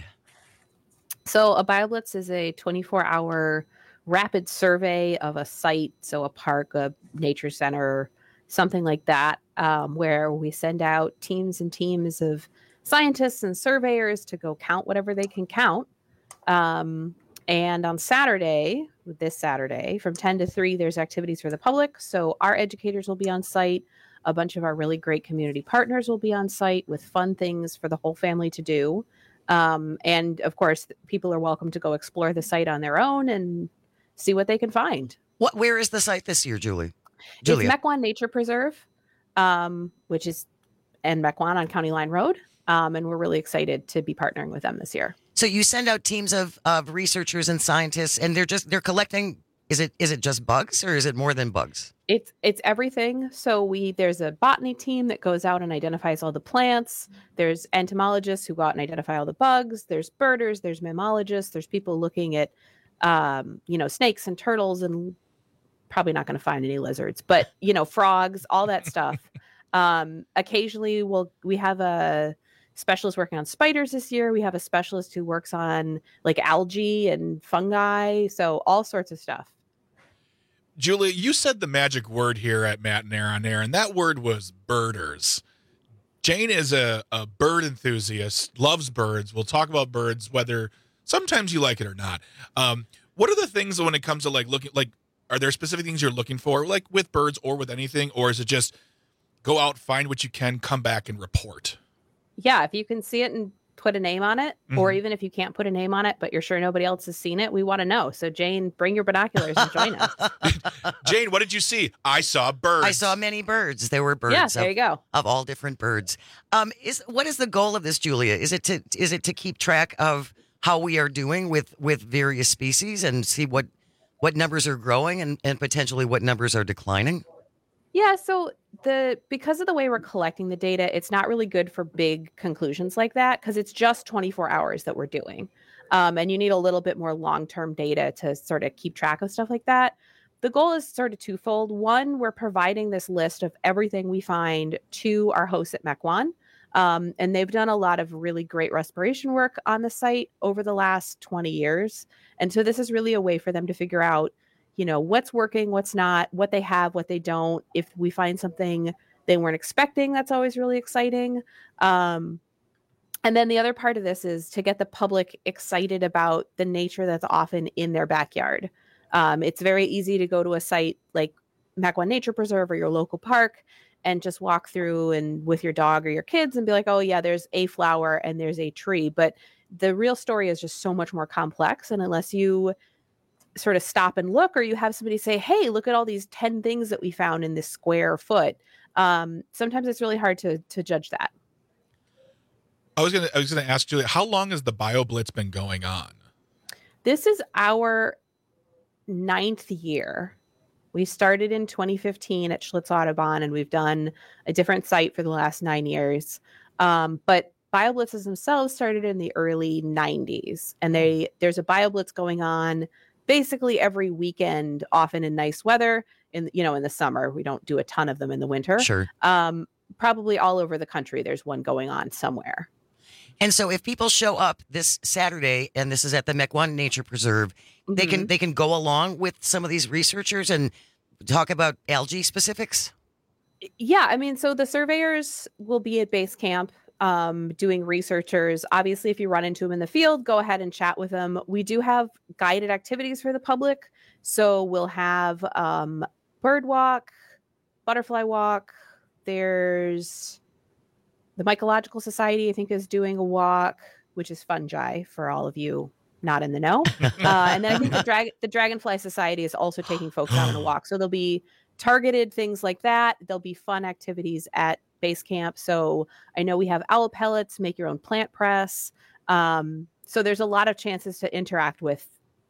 [SPEAKER 2] So a BioBlitz is a 24-hour rapid survey of a site, so a park, a nature center, something like that, where we send out teams and teams of scientists and surveyors to go count whatever they can count. And on Saturday, this Saturday, from 10 to 3, there's activities for the public. So our educators will be on site. A bunch of our really great community partners will be on site with fun things for the whole family to do. And of course, people are welcome to go explore the site on their own and see what they can find.
[SPEAKER 16] Where is the site this year, Julia?
[SPEAKER 2] It's Mequon Nature Preserve, which is in Mequon on County Line Road. And we're really excited to be partnering with them this year.
[SPEAKER 16] So you send out teams of researchers and scientists, and they're collecting. Is it just bugs, or is it more than bugs?
[SPEAKER 2] It's everything. So there's a botany team that goes out and identifies all the plants. There's entomologists who go out and identify all the bugs. There's birders. There's mammalogists. There's people looking at snakes and turtles, and probably not going to find any lizards, but frogs, all that stuff. Occasionally we have a specialist working on spiders this year. We have a specialist who works on like algae and fungi. So all sorts of stuff.
[SPEAKER 17] Julia, you said the magic word here at Matt Nair on Air, and that word was birders. Jane is a bird enthusiast, loves birds. We'll talk about birds, whether sometimes you like it or not. What are the things when it comes to looking, are there specific things you're looking for, like with birds or with anything, or is it just go out, find what you can, come back and report?
[SPEAKER 2] Yeah, if you can see it and put a name on it, or even if you can't put a name on it, but you're sure nobody else has seen it, we want to know. So Jane, bring your binoculars and join us.
[SPEAKER 17] Jane, what did you see? I saw birds.
[SPEAKER 16] I saw many birds. There were birds.
[SPEAKER 2] Yeah, there you go.
[SPEAKER 16] Of all different birds. What is the goal of this, Julia? Is it to keep track of how we are doing with various species and see what numbers are growing and potentially what numbers are declining?
[SPEAKER 2] Yeah, so because of the way we're collecting the data, it's not really good for big conclusions like that because it's just 24 hours that we're doing. And you need a little bit more long-term data to sort of keep track of stuff like that. The goal is sort of twofold. One, we're providing this list of everything we find to our hosts at Mequon. And they've done a lot of really great restoration work on the site over the last 20 years. And so this is really a way for them to figure out what's working, what's not, what they have, what they don't. If we find something they weren't expecting, that's always really exciting. And then the other part of this is to get the public excited about the nature that's often in their backyard. It's very easy to go to a site like Mequon Nature Preserve or your local park and just walk through and with your dog or your kids and be like, oh yeah, there's a flower and there's a tree. But the real story is just so much more complex. And unless you sort of stop and look, or you have somebody say, hey, look at all these 10 things that we found in this square foot. Sometimes it's really hard to judge that.
[SPEAKER 17] I was gonna ask Julia, how long has the BioBlitz been going on?
[SPEAKER 2] This is our 9th year. We started in 2015 at Schlitz Audubon, and we've done a different site for the last 9 years. But BioBlitzes themselves started in the early 90s, and there's a BioBlitz going on basically every weekend, often in nice weather. In the summer, we don't do a ton of them in the winter.
[SPEAKER 16] Sure.
[SPEAKER 2] Probably all over the country, there's one going on somewhere.
[SPEAKER 16] And so if people show up this Saturday, and this is at the Mequon Nature Preserve, they can go along with some of these researchers and talk about algae specifics?
[SPEAKER 2] Yeah, I mean, so the surveyors will be at base camp doing researchers. Obviously, if you run into them in the field, go ahead and chat with them. We do have guided activities for the public. So we'll have bird walk, butterfly walk, There's the Mycological Society, I think, is doing a walk, which is fungi for all of you not in the know. And then I think the Dragonfly Society is also taking folks out on a walk. So there'll be targeted things like that. There'll be fun activities at base camp. So I know we have owl pellets, make your own plant press. So there's a lot of chances to interact with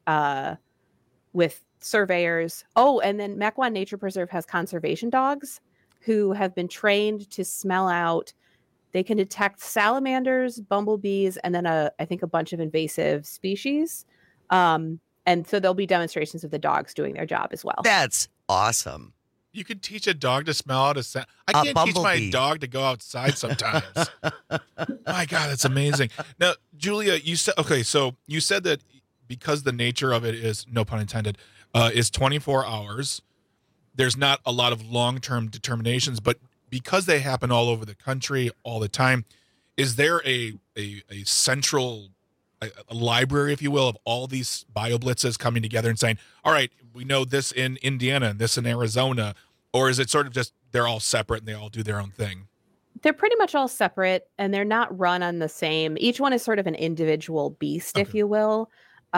[SPEAKER 2] surveyors. Oh, and then Mequon Nature Preserve has conservation dogs who have been trained to smell out. They can detect salamanders, bumblebees, and then I think a bunch of invasive species. And so there'll be demonstrations of the dogs doing their job as well.
[SPEAKER 16] That's awesome.
[SPEAKER 17] You could teach a dog to smell out a scent. I can't teach my dog to go outside sometimes. My God, that's amazing. Now, Julia, you said, okay, so you said that because the nature of it is, no pun intended, is 24 hours, there's not a lot of long-term determinations, but because they happen all over the country all the time, is there a central a library, if you will, of all these bioblitzes coming together and saying, all right, we know this in Indiana and this in Arizona, or is it sort of just they're all separate and they all do their own thing?
[SPEAKER 2] They're pretty much all separate and they're not run on the same. Each one is sort of an individual beast, if you will.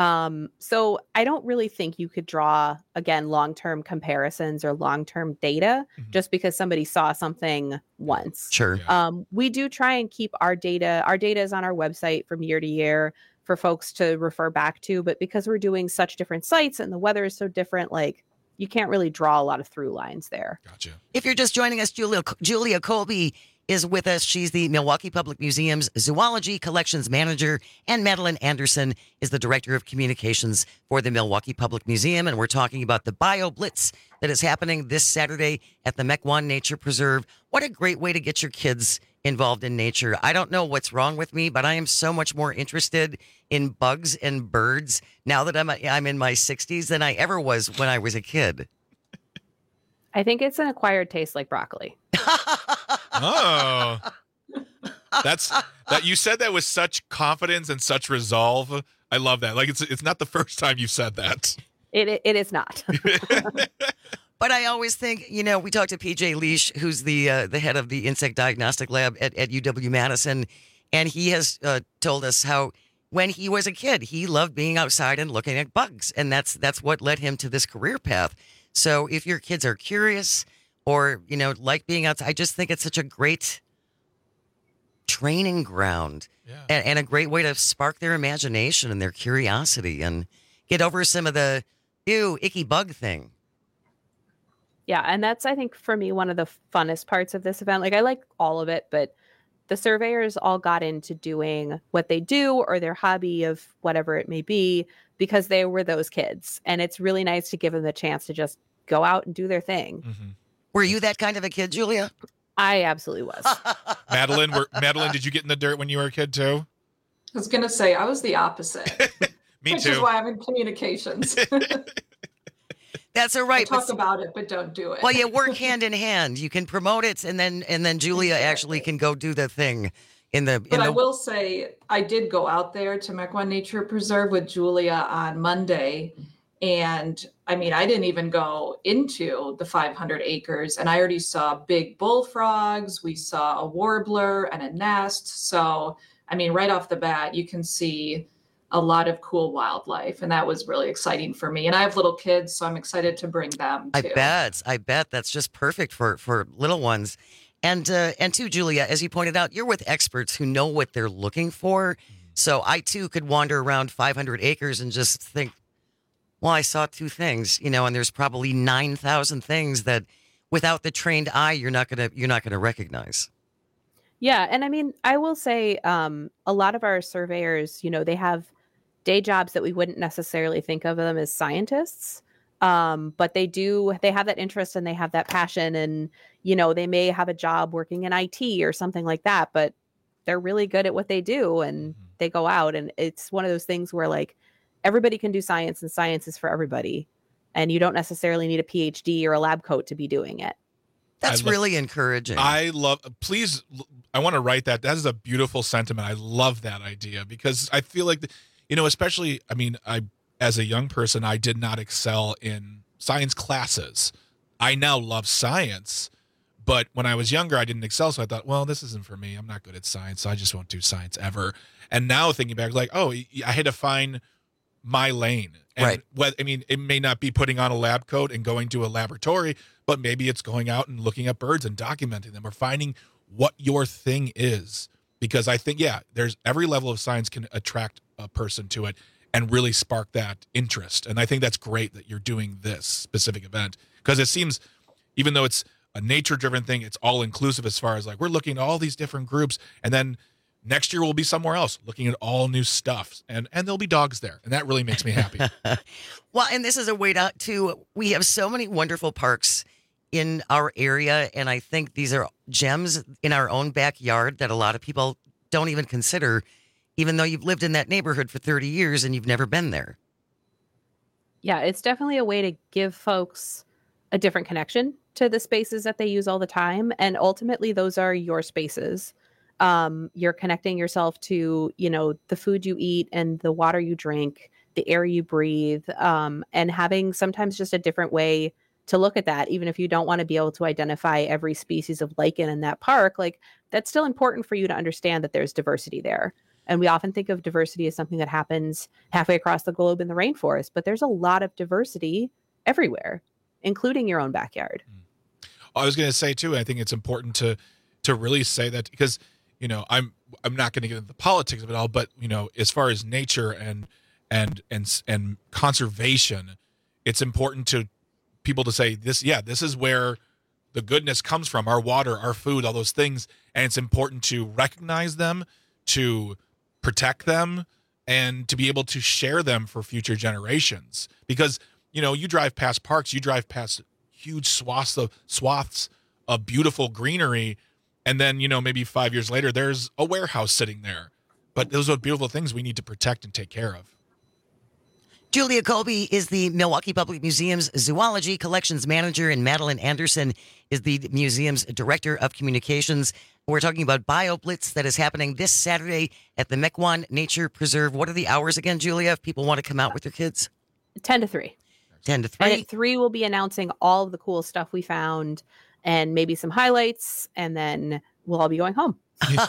[SPEAKER 2] So I don't really think you could draw, again, long-term comparisons or long-term data just because somebody saw something once.
[SPEAKER 16] Sure.
[SPEAKER 2] We do try and keep our data. Our data is on our website from year to year for folks to refer back to. But because we're doing such different sites and the weather is so different, like you can't really draw a lot of through lines there.
[SPEAKER 17] Gotcha.
[SPEAKER 16] If you're just joining us, Julia Colby is with us. She's the Milwaukee Public Museum's Zoology Collections Manager, and Madeline Anderson is the Director of Communications for the Milwaukee Public Museum. And we're talking about the Bio Blitz that is happening this Saturday at the Mequon Nature Preserve. What a great way to get your kids involved in nature. I don't know what's wrong with me, but I am so much more interested in bugs and birds now that I'm in my 60s than I ever was when I was a kid.
[SPEAKER 2] I think it's an acquired taste like broccoli.
[SPEAKER 17] Oh, that you said that with such confidence and such resolve. I love that. Like it's not the first time you've said that.
[SPEAKER 2] It is not.
[SPEAKER 16] But I always think, we talked to PJ Leash, who's the head of the Insect Diagnostic Lab at UW-Madison, and he has told us how when he was a kid, he loved being outside and looking at bugs, and that's what led him to this career path. So if your kids are curious or, like being outside, I just think it's such a great training ground and a great way to spark their imagination and their curiosity and get over some of the icky bug thing.
[SPEAKER 2] Yeah, and that's, I think, for me, one of the funnest parts of this event. Like, I like all of it, but the surveyors all got into doing what they do or their hobby of whatever it may be because they were those kids. And it's really nice to give them the chance to just go out and do their thing.
[SPEAKER 16] Mm-hmm. Were you that kind of a kid, Julia?
[SPEAKER 2] I absolutely was.
[SPEAKER 17] Madeline, did you get in the dirt when you were a kid too?
[SPEAKER 3] I was going to say, I was the opposite.
[SPEAKER 17] Me
[SPEAKER 3] which
[SPEAKER 17] too.
[SPEAKER 3] Which is why I'm in communications.
[SPEAKER 16] That's all right.
[SPEAKER 3] Talk about it, but don't do it.
[SPEAKER 16] Well, you work hand in hand. You can promote it, and then Julia actually can go do the thing.
[SPEAKER 3] I will say, I did go out there to Mequon Nature Preserve with Julia on Monday, and I mean, I didn't even go into the 500 acres, and I already saw big bullfrogs. We saw a warbler and a nest. So, I mean, right off the bat, you can see a lot of cool wildlife, and that was really exciting for me. And I have little kids, so I'm excited to bring them too.
[SPEAKER 16] I bet that's just perfect for little ones. And too, Julia, as you pointed out, you're with experts who know what they're looking for. So I too could wander around 500 acres and just think, well, I saw two things, and there's probably 9,000 things that without the trained eye, you're not gonna recognize.
[SPEAKER 2] Yeah. And I mean, I will say a lot of our surveyors, they have day jobs that we wouldn't necessarily think of them as scientists. But they have that interest and they have that passion, and, they may have a job working in IT or something like that, but they're really good at what they do and they go out, and it's one of those things where like everybody can do science and science is for everybody. And you don't necessarily need a PhD or a lab coat to be doing it.
[SPEAKER 16] That's really encouraging.
[SPEAKER 17] I want to write that. That is a beautiful sentiment. I love that idea because I feel like, especially, I mean, as a young person, I did not excel in science classes. I now love science, But when I was younger, I didn't excel. So I thought, well, this isn't for me. I'm not good at science. So I just won't do science ever. And now thinking back, like, oh, I had to find my lane. And I mean, it may not be putting on a lab coat and going to a laboratory, but maybe it's going out and looking at birds and documenting them or finding what your thing is. Because I think, there's every level of science can attract a person to it and really spark that interest. And I think that's great that you're doing this specific event, because it seems, even though it's a nature-driven thing, it's all-inclusive as far as like we're looking at all these different groups, and then next year we'll be somewhere else looking at all new stuff, and there'll be dogs there, and that really makes me happy.
[SPEAKER 16] Well, and this is a way to we have so many wonderful parks in our area, and I think these are gems in our own backyard that a lot of people don't even consider, even though you've lived in that neighborhood for 30 years and you've never been there.
[SPEAKER 2] Yeah, it's definitely a way to give folks a different connection to the spaces that they use all the time. And ultimately, those are your spaces. You're connecting yourself to, the food you eat and the water you drink, the air you breathe, and having sometimes just a different way to look at that. Even if you don't want to be able to identify every species of lichen in that park, like that's still important for you to understand that there's diversity there. And we often think of diversity as something that happens halfway across the globe in the rainforest, but there's a lot of diversity everywhere, including your own backyard.
[SPEAKER 17] I was going to say too, I think it's important to really say that, because, I'm not going to get into the politics of it all, but, as far as nature and conservation, it's important to people to say this is where the goodness comes from, our water, our food, all those things. And it's important to recognize them, to protect them, and to be able to share them for future generations. Because, you drive past parks, you drive past huge swaths of beautiful greenery, and then, maybe 5 years later, there's a warehouse sitting there. But those are beautiful things we need to protect and take care of.
[SPEAKER 16] Julia Colby is the Milwaukee Public Museum's Zoology Collections Manager, and Madeline Anderson is the museum's Director of Communications. We're talking about BioBlitz that is happening this Saturday at the Mequon Nature Preserve. What are the hours again, Julia, if people want to come out with their kids?
[SPEAKER 2] 10 to 3.
[SPEAKER 16] 10 to 3.
[SPEAKER 2] And at 3, we'll be announcing all of the cool stuff we found and maybe some highlights, and then we'll all be going home.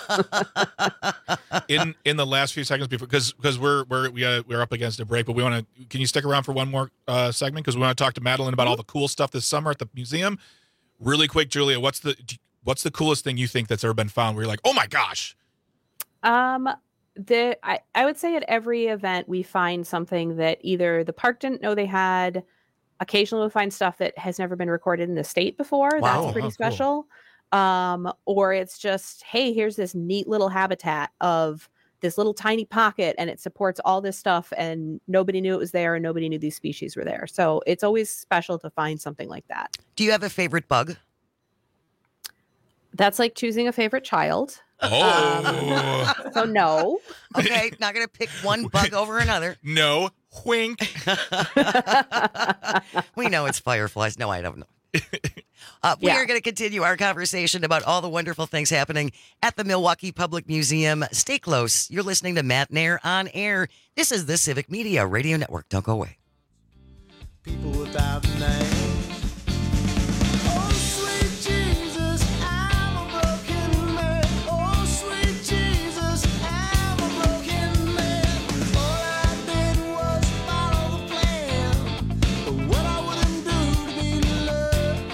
[SPEAKER 17] in the last few seconds before, because we're up against a break, but can you stick around for one more segment, because we want to talk to Madeline about all the cool stuff this summer at the museum. Really quick, Julia, what's the coolest thing you think that's ever been found where you're like, oh my gosh?
[SPEAKER 2] I would say at every event we find something that either the park didn't know they had. Occasionally we'll find stuff that has never been recorded in the state before.
[SPEAKER 16] Wow,
[SPEAKER 2] that's pretty
[SPEAKER 16] Cool.
[SPEAKER 2] special. Or it's just, hey, here's this neat little habitat of this little tiny pocket, and it supports all this stuff, and nobody knew it was there, and nobody knew these species were there. So it's always special to find something like that.
[SPEAKER 16] Do you have a favorite bug?
[SPEAKER 2] That's like choosing a favorite child.
[SPEAKER 17] Oh.
[SPEAKER 2] So no.
[SPEAKER 16] Okay, not going to pick one bug over another.
[SPEAKER 17] No. Wink.
[SPEAKER 16] We know it's fireflies. No, I don't know. We are going to continue our conversation about all the wonderful things happening at the Milwaukee Public Museum. Stay close. You're listening to Matt Nair on Air. This is the Civic Media Radio Network. Don't go away.
[SPEAKER 4] People without names. Oh, sweet Jesus, I'm a broken man. Oh, sweet Jesus, I'm a broken man. All I did was follow the plan. But what I wouldn't do to be loved.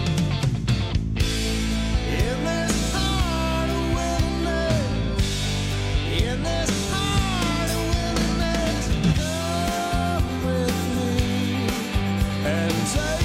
[SPEAKER 4] In this heart of wilderness, in this heart of wilderness, come with me and take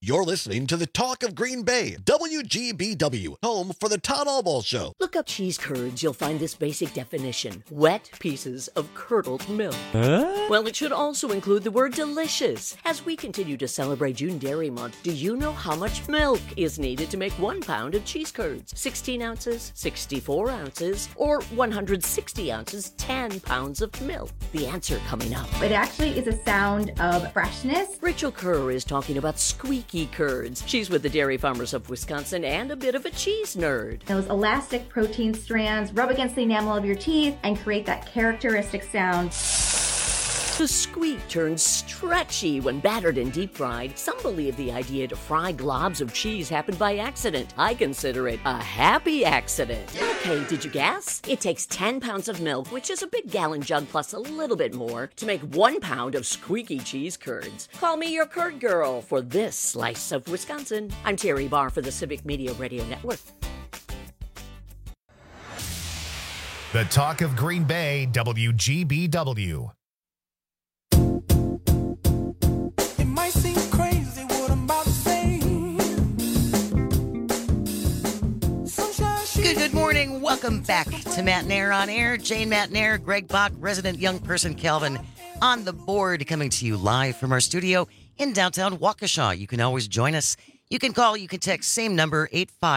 [SPEAKER 5] You're listening to the Talk of Green Bay, WGBW, home for the Todd Allball Show.
[SPEAKER 6] Look up cheese curds, you'll find this basic definition. Wet pieces of curdled milk. Well, it should also include the word delicious. As we continue to celebrate June Dairy Month, do you know how much milk is needed to make 1 pound of cheese curds? 16 ounces, 64 ounces, or 160 ounces, 10 pounds of milk? The answer coming up.
[SPEAKER 18] It actually is a sound of freshness.
[SPEAKER 6] Rachel Kerr is talking about squeaky curds. She's with the Dairy Farmers of Wisconsin and a bit of a cheese nerd.
[SPEAKER 18] Those elastic protein strands rub against the enamel of your teeth and create that characteristic sound.
[SPEAKER 6] The squeak turns stretchy when battered and deep fried. Some believe the idea to fry globs of cheese happened by accident. I consider it a happy accident. Okay, did you guess? It takes 10 pounds of milk, which is a big gallon jug plus a little bit more, to make 1 pound of squeaky cheese curds. Call me your curd girl for this slice of Wisconsin. I'm Terry Barr for the Civic Media Radio Network.
[SPEAKER 1] The Talk of Green Bay, WGBW.
[SPEAKER 16] Good morning. Welcome back to Matt Nair on Air. Jane Matt Nair, Greg Bach, resident young person Calvin on the board, coming to you live from our studio in downtown Waukesha. You can always join us. You can call, you can text, same number,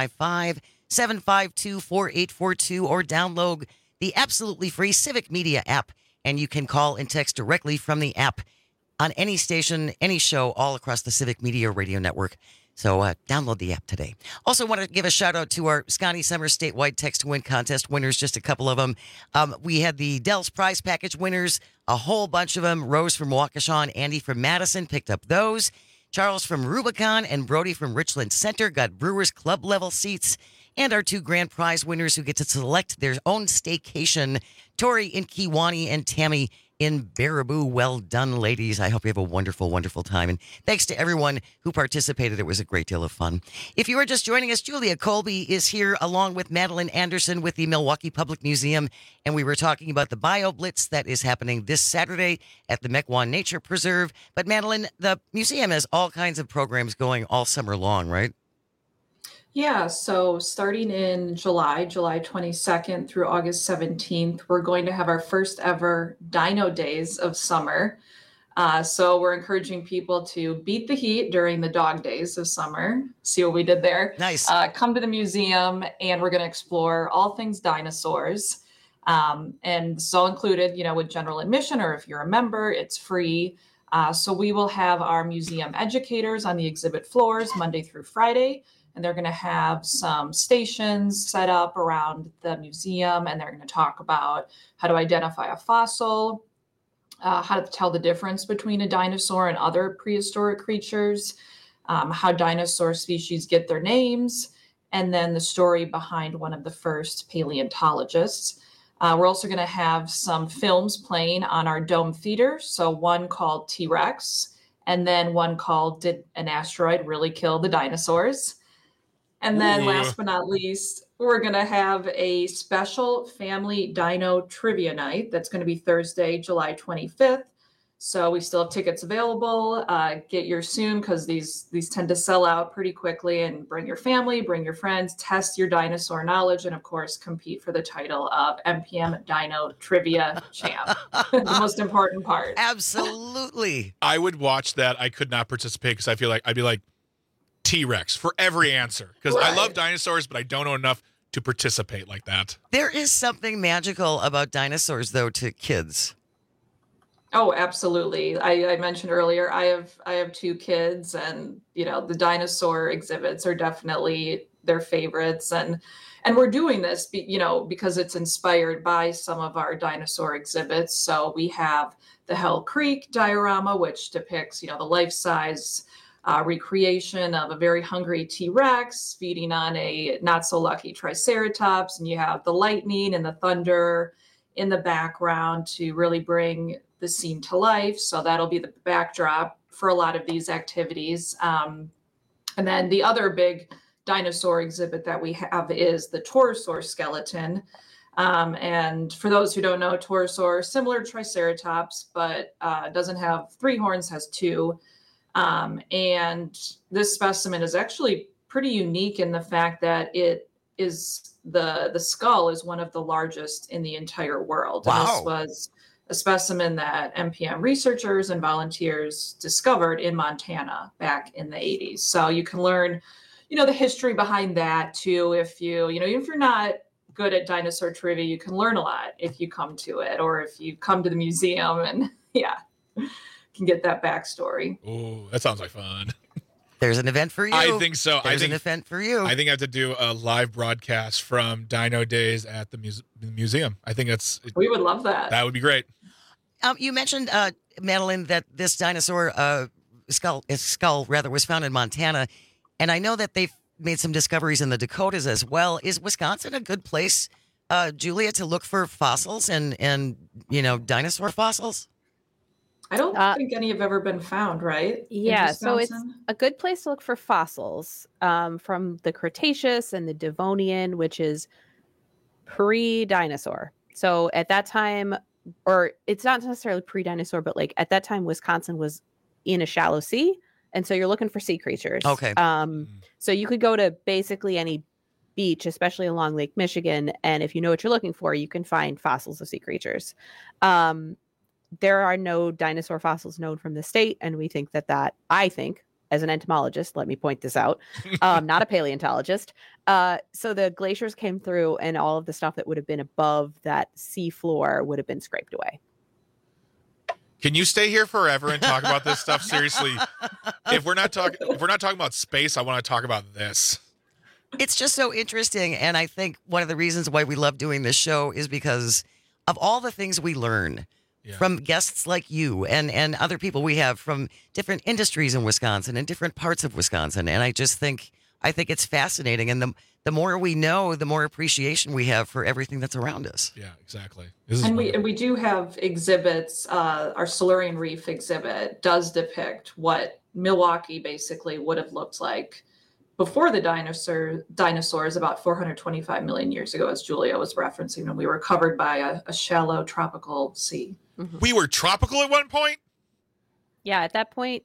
[SPEAKER 16] 855-752-4842, or download the absolutely free Civic Media app, and you can call and text directly from the app on any station, any show, all across the Civic Media Radio Network. So download the app today. Also want to give a shout out to our Scotty Summer statewide text to win contest winners, just a couple of them. We had the Dell's prize package winners, a whole bunch of them. Rose from Waukesha and Andy from Madison picked up those. Charles from Rubicon and Brody from Richland Center got Brewers Club level seats. And our 2 grand prize winners who get to select their own staycation, Tori in Kewanee and Tammy in Baraboo. Well done, ladies. I hope you have a wonderful, wonderful time. And thanks to everyone who participated. It was a great deal of fun. If you are just joining us, Julia Colby is here along with Madeline Anderson with the Milwaukee Public Museum. And we were talking about the Bio Blitz that is happening this Saturday at the Mequon Nature Preserve. But Madeline, the museum has all kinds of programs going all summer long, right?
[SPEAKER 3] Yeah, so starting in July 22nd through August 17th, we're going to have our first ever Dino Days of summer. So we're encouraging people to beat the heat during the dog days of summer. See what we did there?
[SPEAKER 16] Nice.
[SPEAKER 3] Come to the museum, and we're going to explore all things dinosaurs. And it's all included, with general admission, or if you're a member, it's free. So we will have our museum educators on the exhibit floors Monday through Friday. And they're going to have some stations set up around the museum, and they're going to talk about how to identify a fossil, how to tell the difference between a dinosaur and other prehistoric creatures, how dinosaur species get their names, and then the story behind one of the first paleontologists. We're also going to have some films playing on our dome theater. So one called T-Rex, and then one called Did an Asteroid Really Kill the Dinosaurs? And then last but not least, we're going to have a special family dino trivia night. That's going to be Thursday, July 25th. So we still have tickets available. Get yours soon, because these tend to sell out pretty quickly. And bring your family, bring your friends, test your dinosaur knowledge, and of course, compete for the title of MPM Dino Trivia Champ. The most important part.
[SPEAKER 16] Absolutely.
[SPEAKER 17] I would watch that. I could not participate because I feel like I'd be like T-Rex for every answer, because I love dinosaurs, but I don't know enough to participate like that.
[SPEAKER 16] There is something magical about dinosaurs, though, to kids.
[SPEAKER 3] Oh, absolutely. I mentioned earlier, I have 2 kids, and the dinosaur exhibits are definitely their favorites, and we're doing this because it's inspired by some of our dinosaur exhibits. So we have the Hell Creek diorama, which depicts the life-size recreation of a very hungry T-Rex feeding on a not so lucky Triceratops, and you have the lightning and the thunder in the background to really bring the scene to life. So that'll be the backdrop for a lot of these activities. And then the other big dinosaur exhibit that we have is the Torosaur skeleton. And for those who don't know, Torosaur, similar to Triceratops, but doesn't have 3 horns, has 2. And this specimen is actually pretty unique in the fact that it is the skull is one of the largest in the entire world.
[SPEAKER 16] Wow.
[SPEAKER 3] And this was a specimen that MPM researchers and volunteers discovered in Montana back in the 80s. So you can learn, the history behind that too. If if you're not good at dinosaur trivia, you can learn a lot if you come to it, or if you come to the museum and can get that backstory.
[SPEAKER 17] Oh, that sounds like fun.
[SPEAKER 16] There's an event for you.
[SPEAKER 17] I think so.
[SPEAKER 16] There's an event for you.
[SPEAKER 17] I think I have to do a live broadcast from Dino Days at the museum. I think
[SPEAKER 3] we would love that.
[SPEAKER 17] That would be great.
[SPEAKER 16] You mentioned, Madeline, that this dinosaur skull was found in Montana, and I know that they've made some discoveries in the Dakotas as well. Is Wisconsin a good place, Julia, to look for fossils and dinosaur fossils?
[SPEAKER 3] I don't think any have ever been found, right?
[SPEAKER 2] Yeah, so it's a good place to look for fossils from the Cretaceous and the Devonian, which is pre-dinosaur. So at that time, or it's not necessarily pre-dinosaur, but like at that time, Wisconsin was in a shallow sea. And so you're looking for sea creatures.
[SPEAKER 16] Okay.
[SPEAKER 2] So you could go to basically any beach, especially along Lake Michigan. And if you know what you're looking for, you can find fossils of sea creatures. There are no dinosaur fossils known from the state. And we think that I think, as an entomologist, let me point this out, not a paleontologist. So the glaciers came through and all of the stuff that would have been above that sea floor would have been scraped away.
[SPEAKER 17] Can you stay here forever and talk about this stuff? Seriously, if we're not talking about space, I want to talk about this.
[SPEAKER 16] It's just so interesting. And I think one of the reasons why we love doing this show is because of all the things we learn from guests like you and other people we have from different industries in Wisconsin and different parts of Wisconsin. And I think it's fascinating. And the more we know, the more appreciation we have for everything that's around us.
[SPEAKER 17] Yeah, exactly.
[SPEAKER 3] And we do have exhibits. Our Silurian Reef exhibit does depict what Milwaukee basically would have looked like before the dinosaurs about 425 million years ago, as Julia was referencing, when we were covered by a shallow tropical sea.
[SPEAKER 2] Mm-hmm.
[SPEAKER 17] We were tropical at one point?
[SPEAKER 2] Yeah, at that point,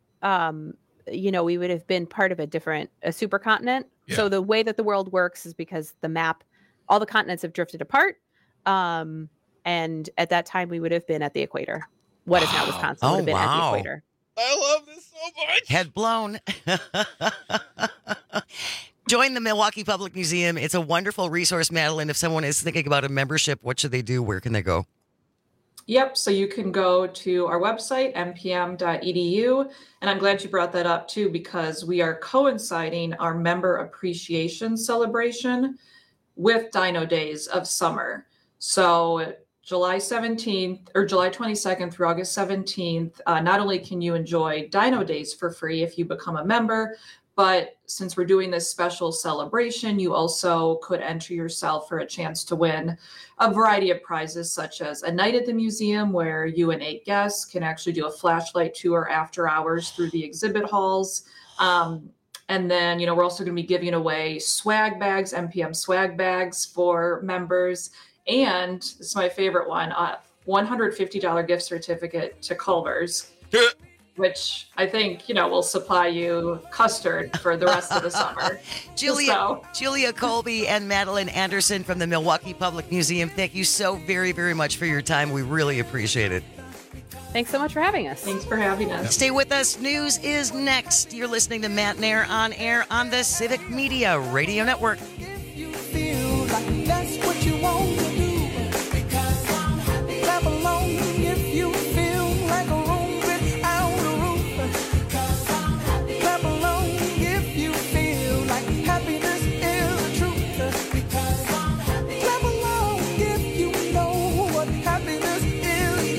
[SPEAKER 2] we would have been part of a supercontinent. Yeah. So the way that the world works is because the map, all the continents have drifted apart. And at that time, we would have been at the equator. What is now Wisconsin would have been at the equator.
[SPEAKER 17] I love this so much.
[SPEAKER 16] Head blown. Join the Milwaukee Public Museum. It's a wonderful resource, Madeline. If someone is thinking about a membership, what should they do? Where can they go?
[SPEAKER 3] Yep. So you can go to our website, mpm.edu. And I'm glad you brought that up, too, because we are coinciding our member appreciation celebration with Dino Days of Summer. So July 17th or July 22nd through August 17th, not only can you enjoy Dino Days for free if you become a member, but since we're doing this special celebration, you also could enter yourself for a chance to win a variety of prizes, such as a night at the museum where you and 8 guests can actually do a flashlight tour after hours through the exhibit halls. And then, we're also going to be giving away swag bags, MPM swag bags for members. And this is my favorite one, $150 gift certificate to Culver's, which I think, will supply you custard for the rest of the summer.
[SPEAKER 16] Julia Colby and Madeline Anderson from the Milwaukee Public Museum, thank you so very, very much for your time. We really appreciate it.
[SPEAKER 2] Thanks so much for having us.
[SPEAKER 3] Thanks for having us.
[SPEAKER 16] Stay with us. News is next. You're listening to Matt and Air on air on the Civic Media Radio Network.
[SPEAKER 4] Feel like that's what you want to do. Clap along if you feel like a room without a roof. Clap along if you feel like happiness is the truth. Clap along if you know what happiness is.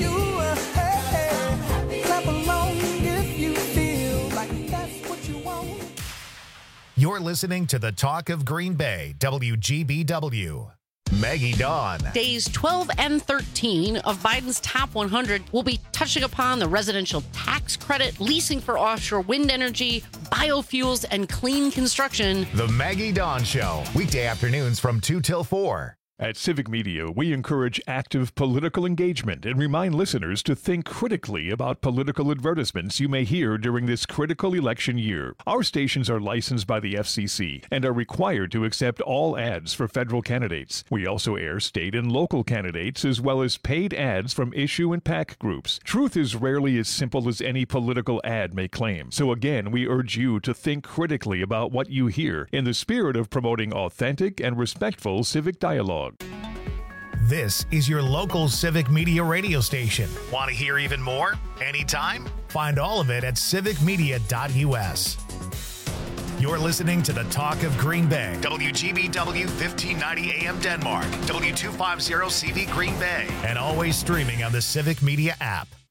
[SPEAKER 4] Clap along if you feel like that's what you want.
[SPEAKER 1] You're listening to the Talk of Green Bay, WGBW. Maggie Dawn.
[SPEAKER 7] Days 12 and 13 of Biden's top 100 will be touching upon the residential tax credit, leasing for offshore wind energy, biofuels, and clean construction.
[SPEAKER 1] The Maggie Dawn Show, weekday afternoons from 2 till 4.
[SPEAKER 8] At Civic Media, we encourage active political engagement and remind listeners to think critically about political advertisements you may hear during this critical election year. Our stations are licensed by the FCC and are required to accept all ads for federal candidates. We also air state and local candidates as well as paid ads from issue and PAC groups. Truth is rarely as simple as any political ad may claim. So again, we urge you to think critically about what you hear in the spirit of promoting authentic and respectful civic dialogue.
[SPEAKER 1] This is your local Civic Media radio station. Want to hear even more? Anytime? Find all of it at civicmedia.us. You're listening to the Talk of Green Bay, WGBW 1590 AM Denmark, W250 CV Green Bay, and always streaming on the Civic Media app.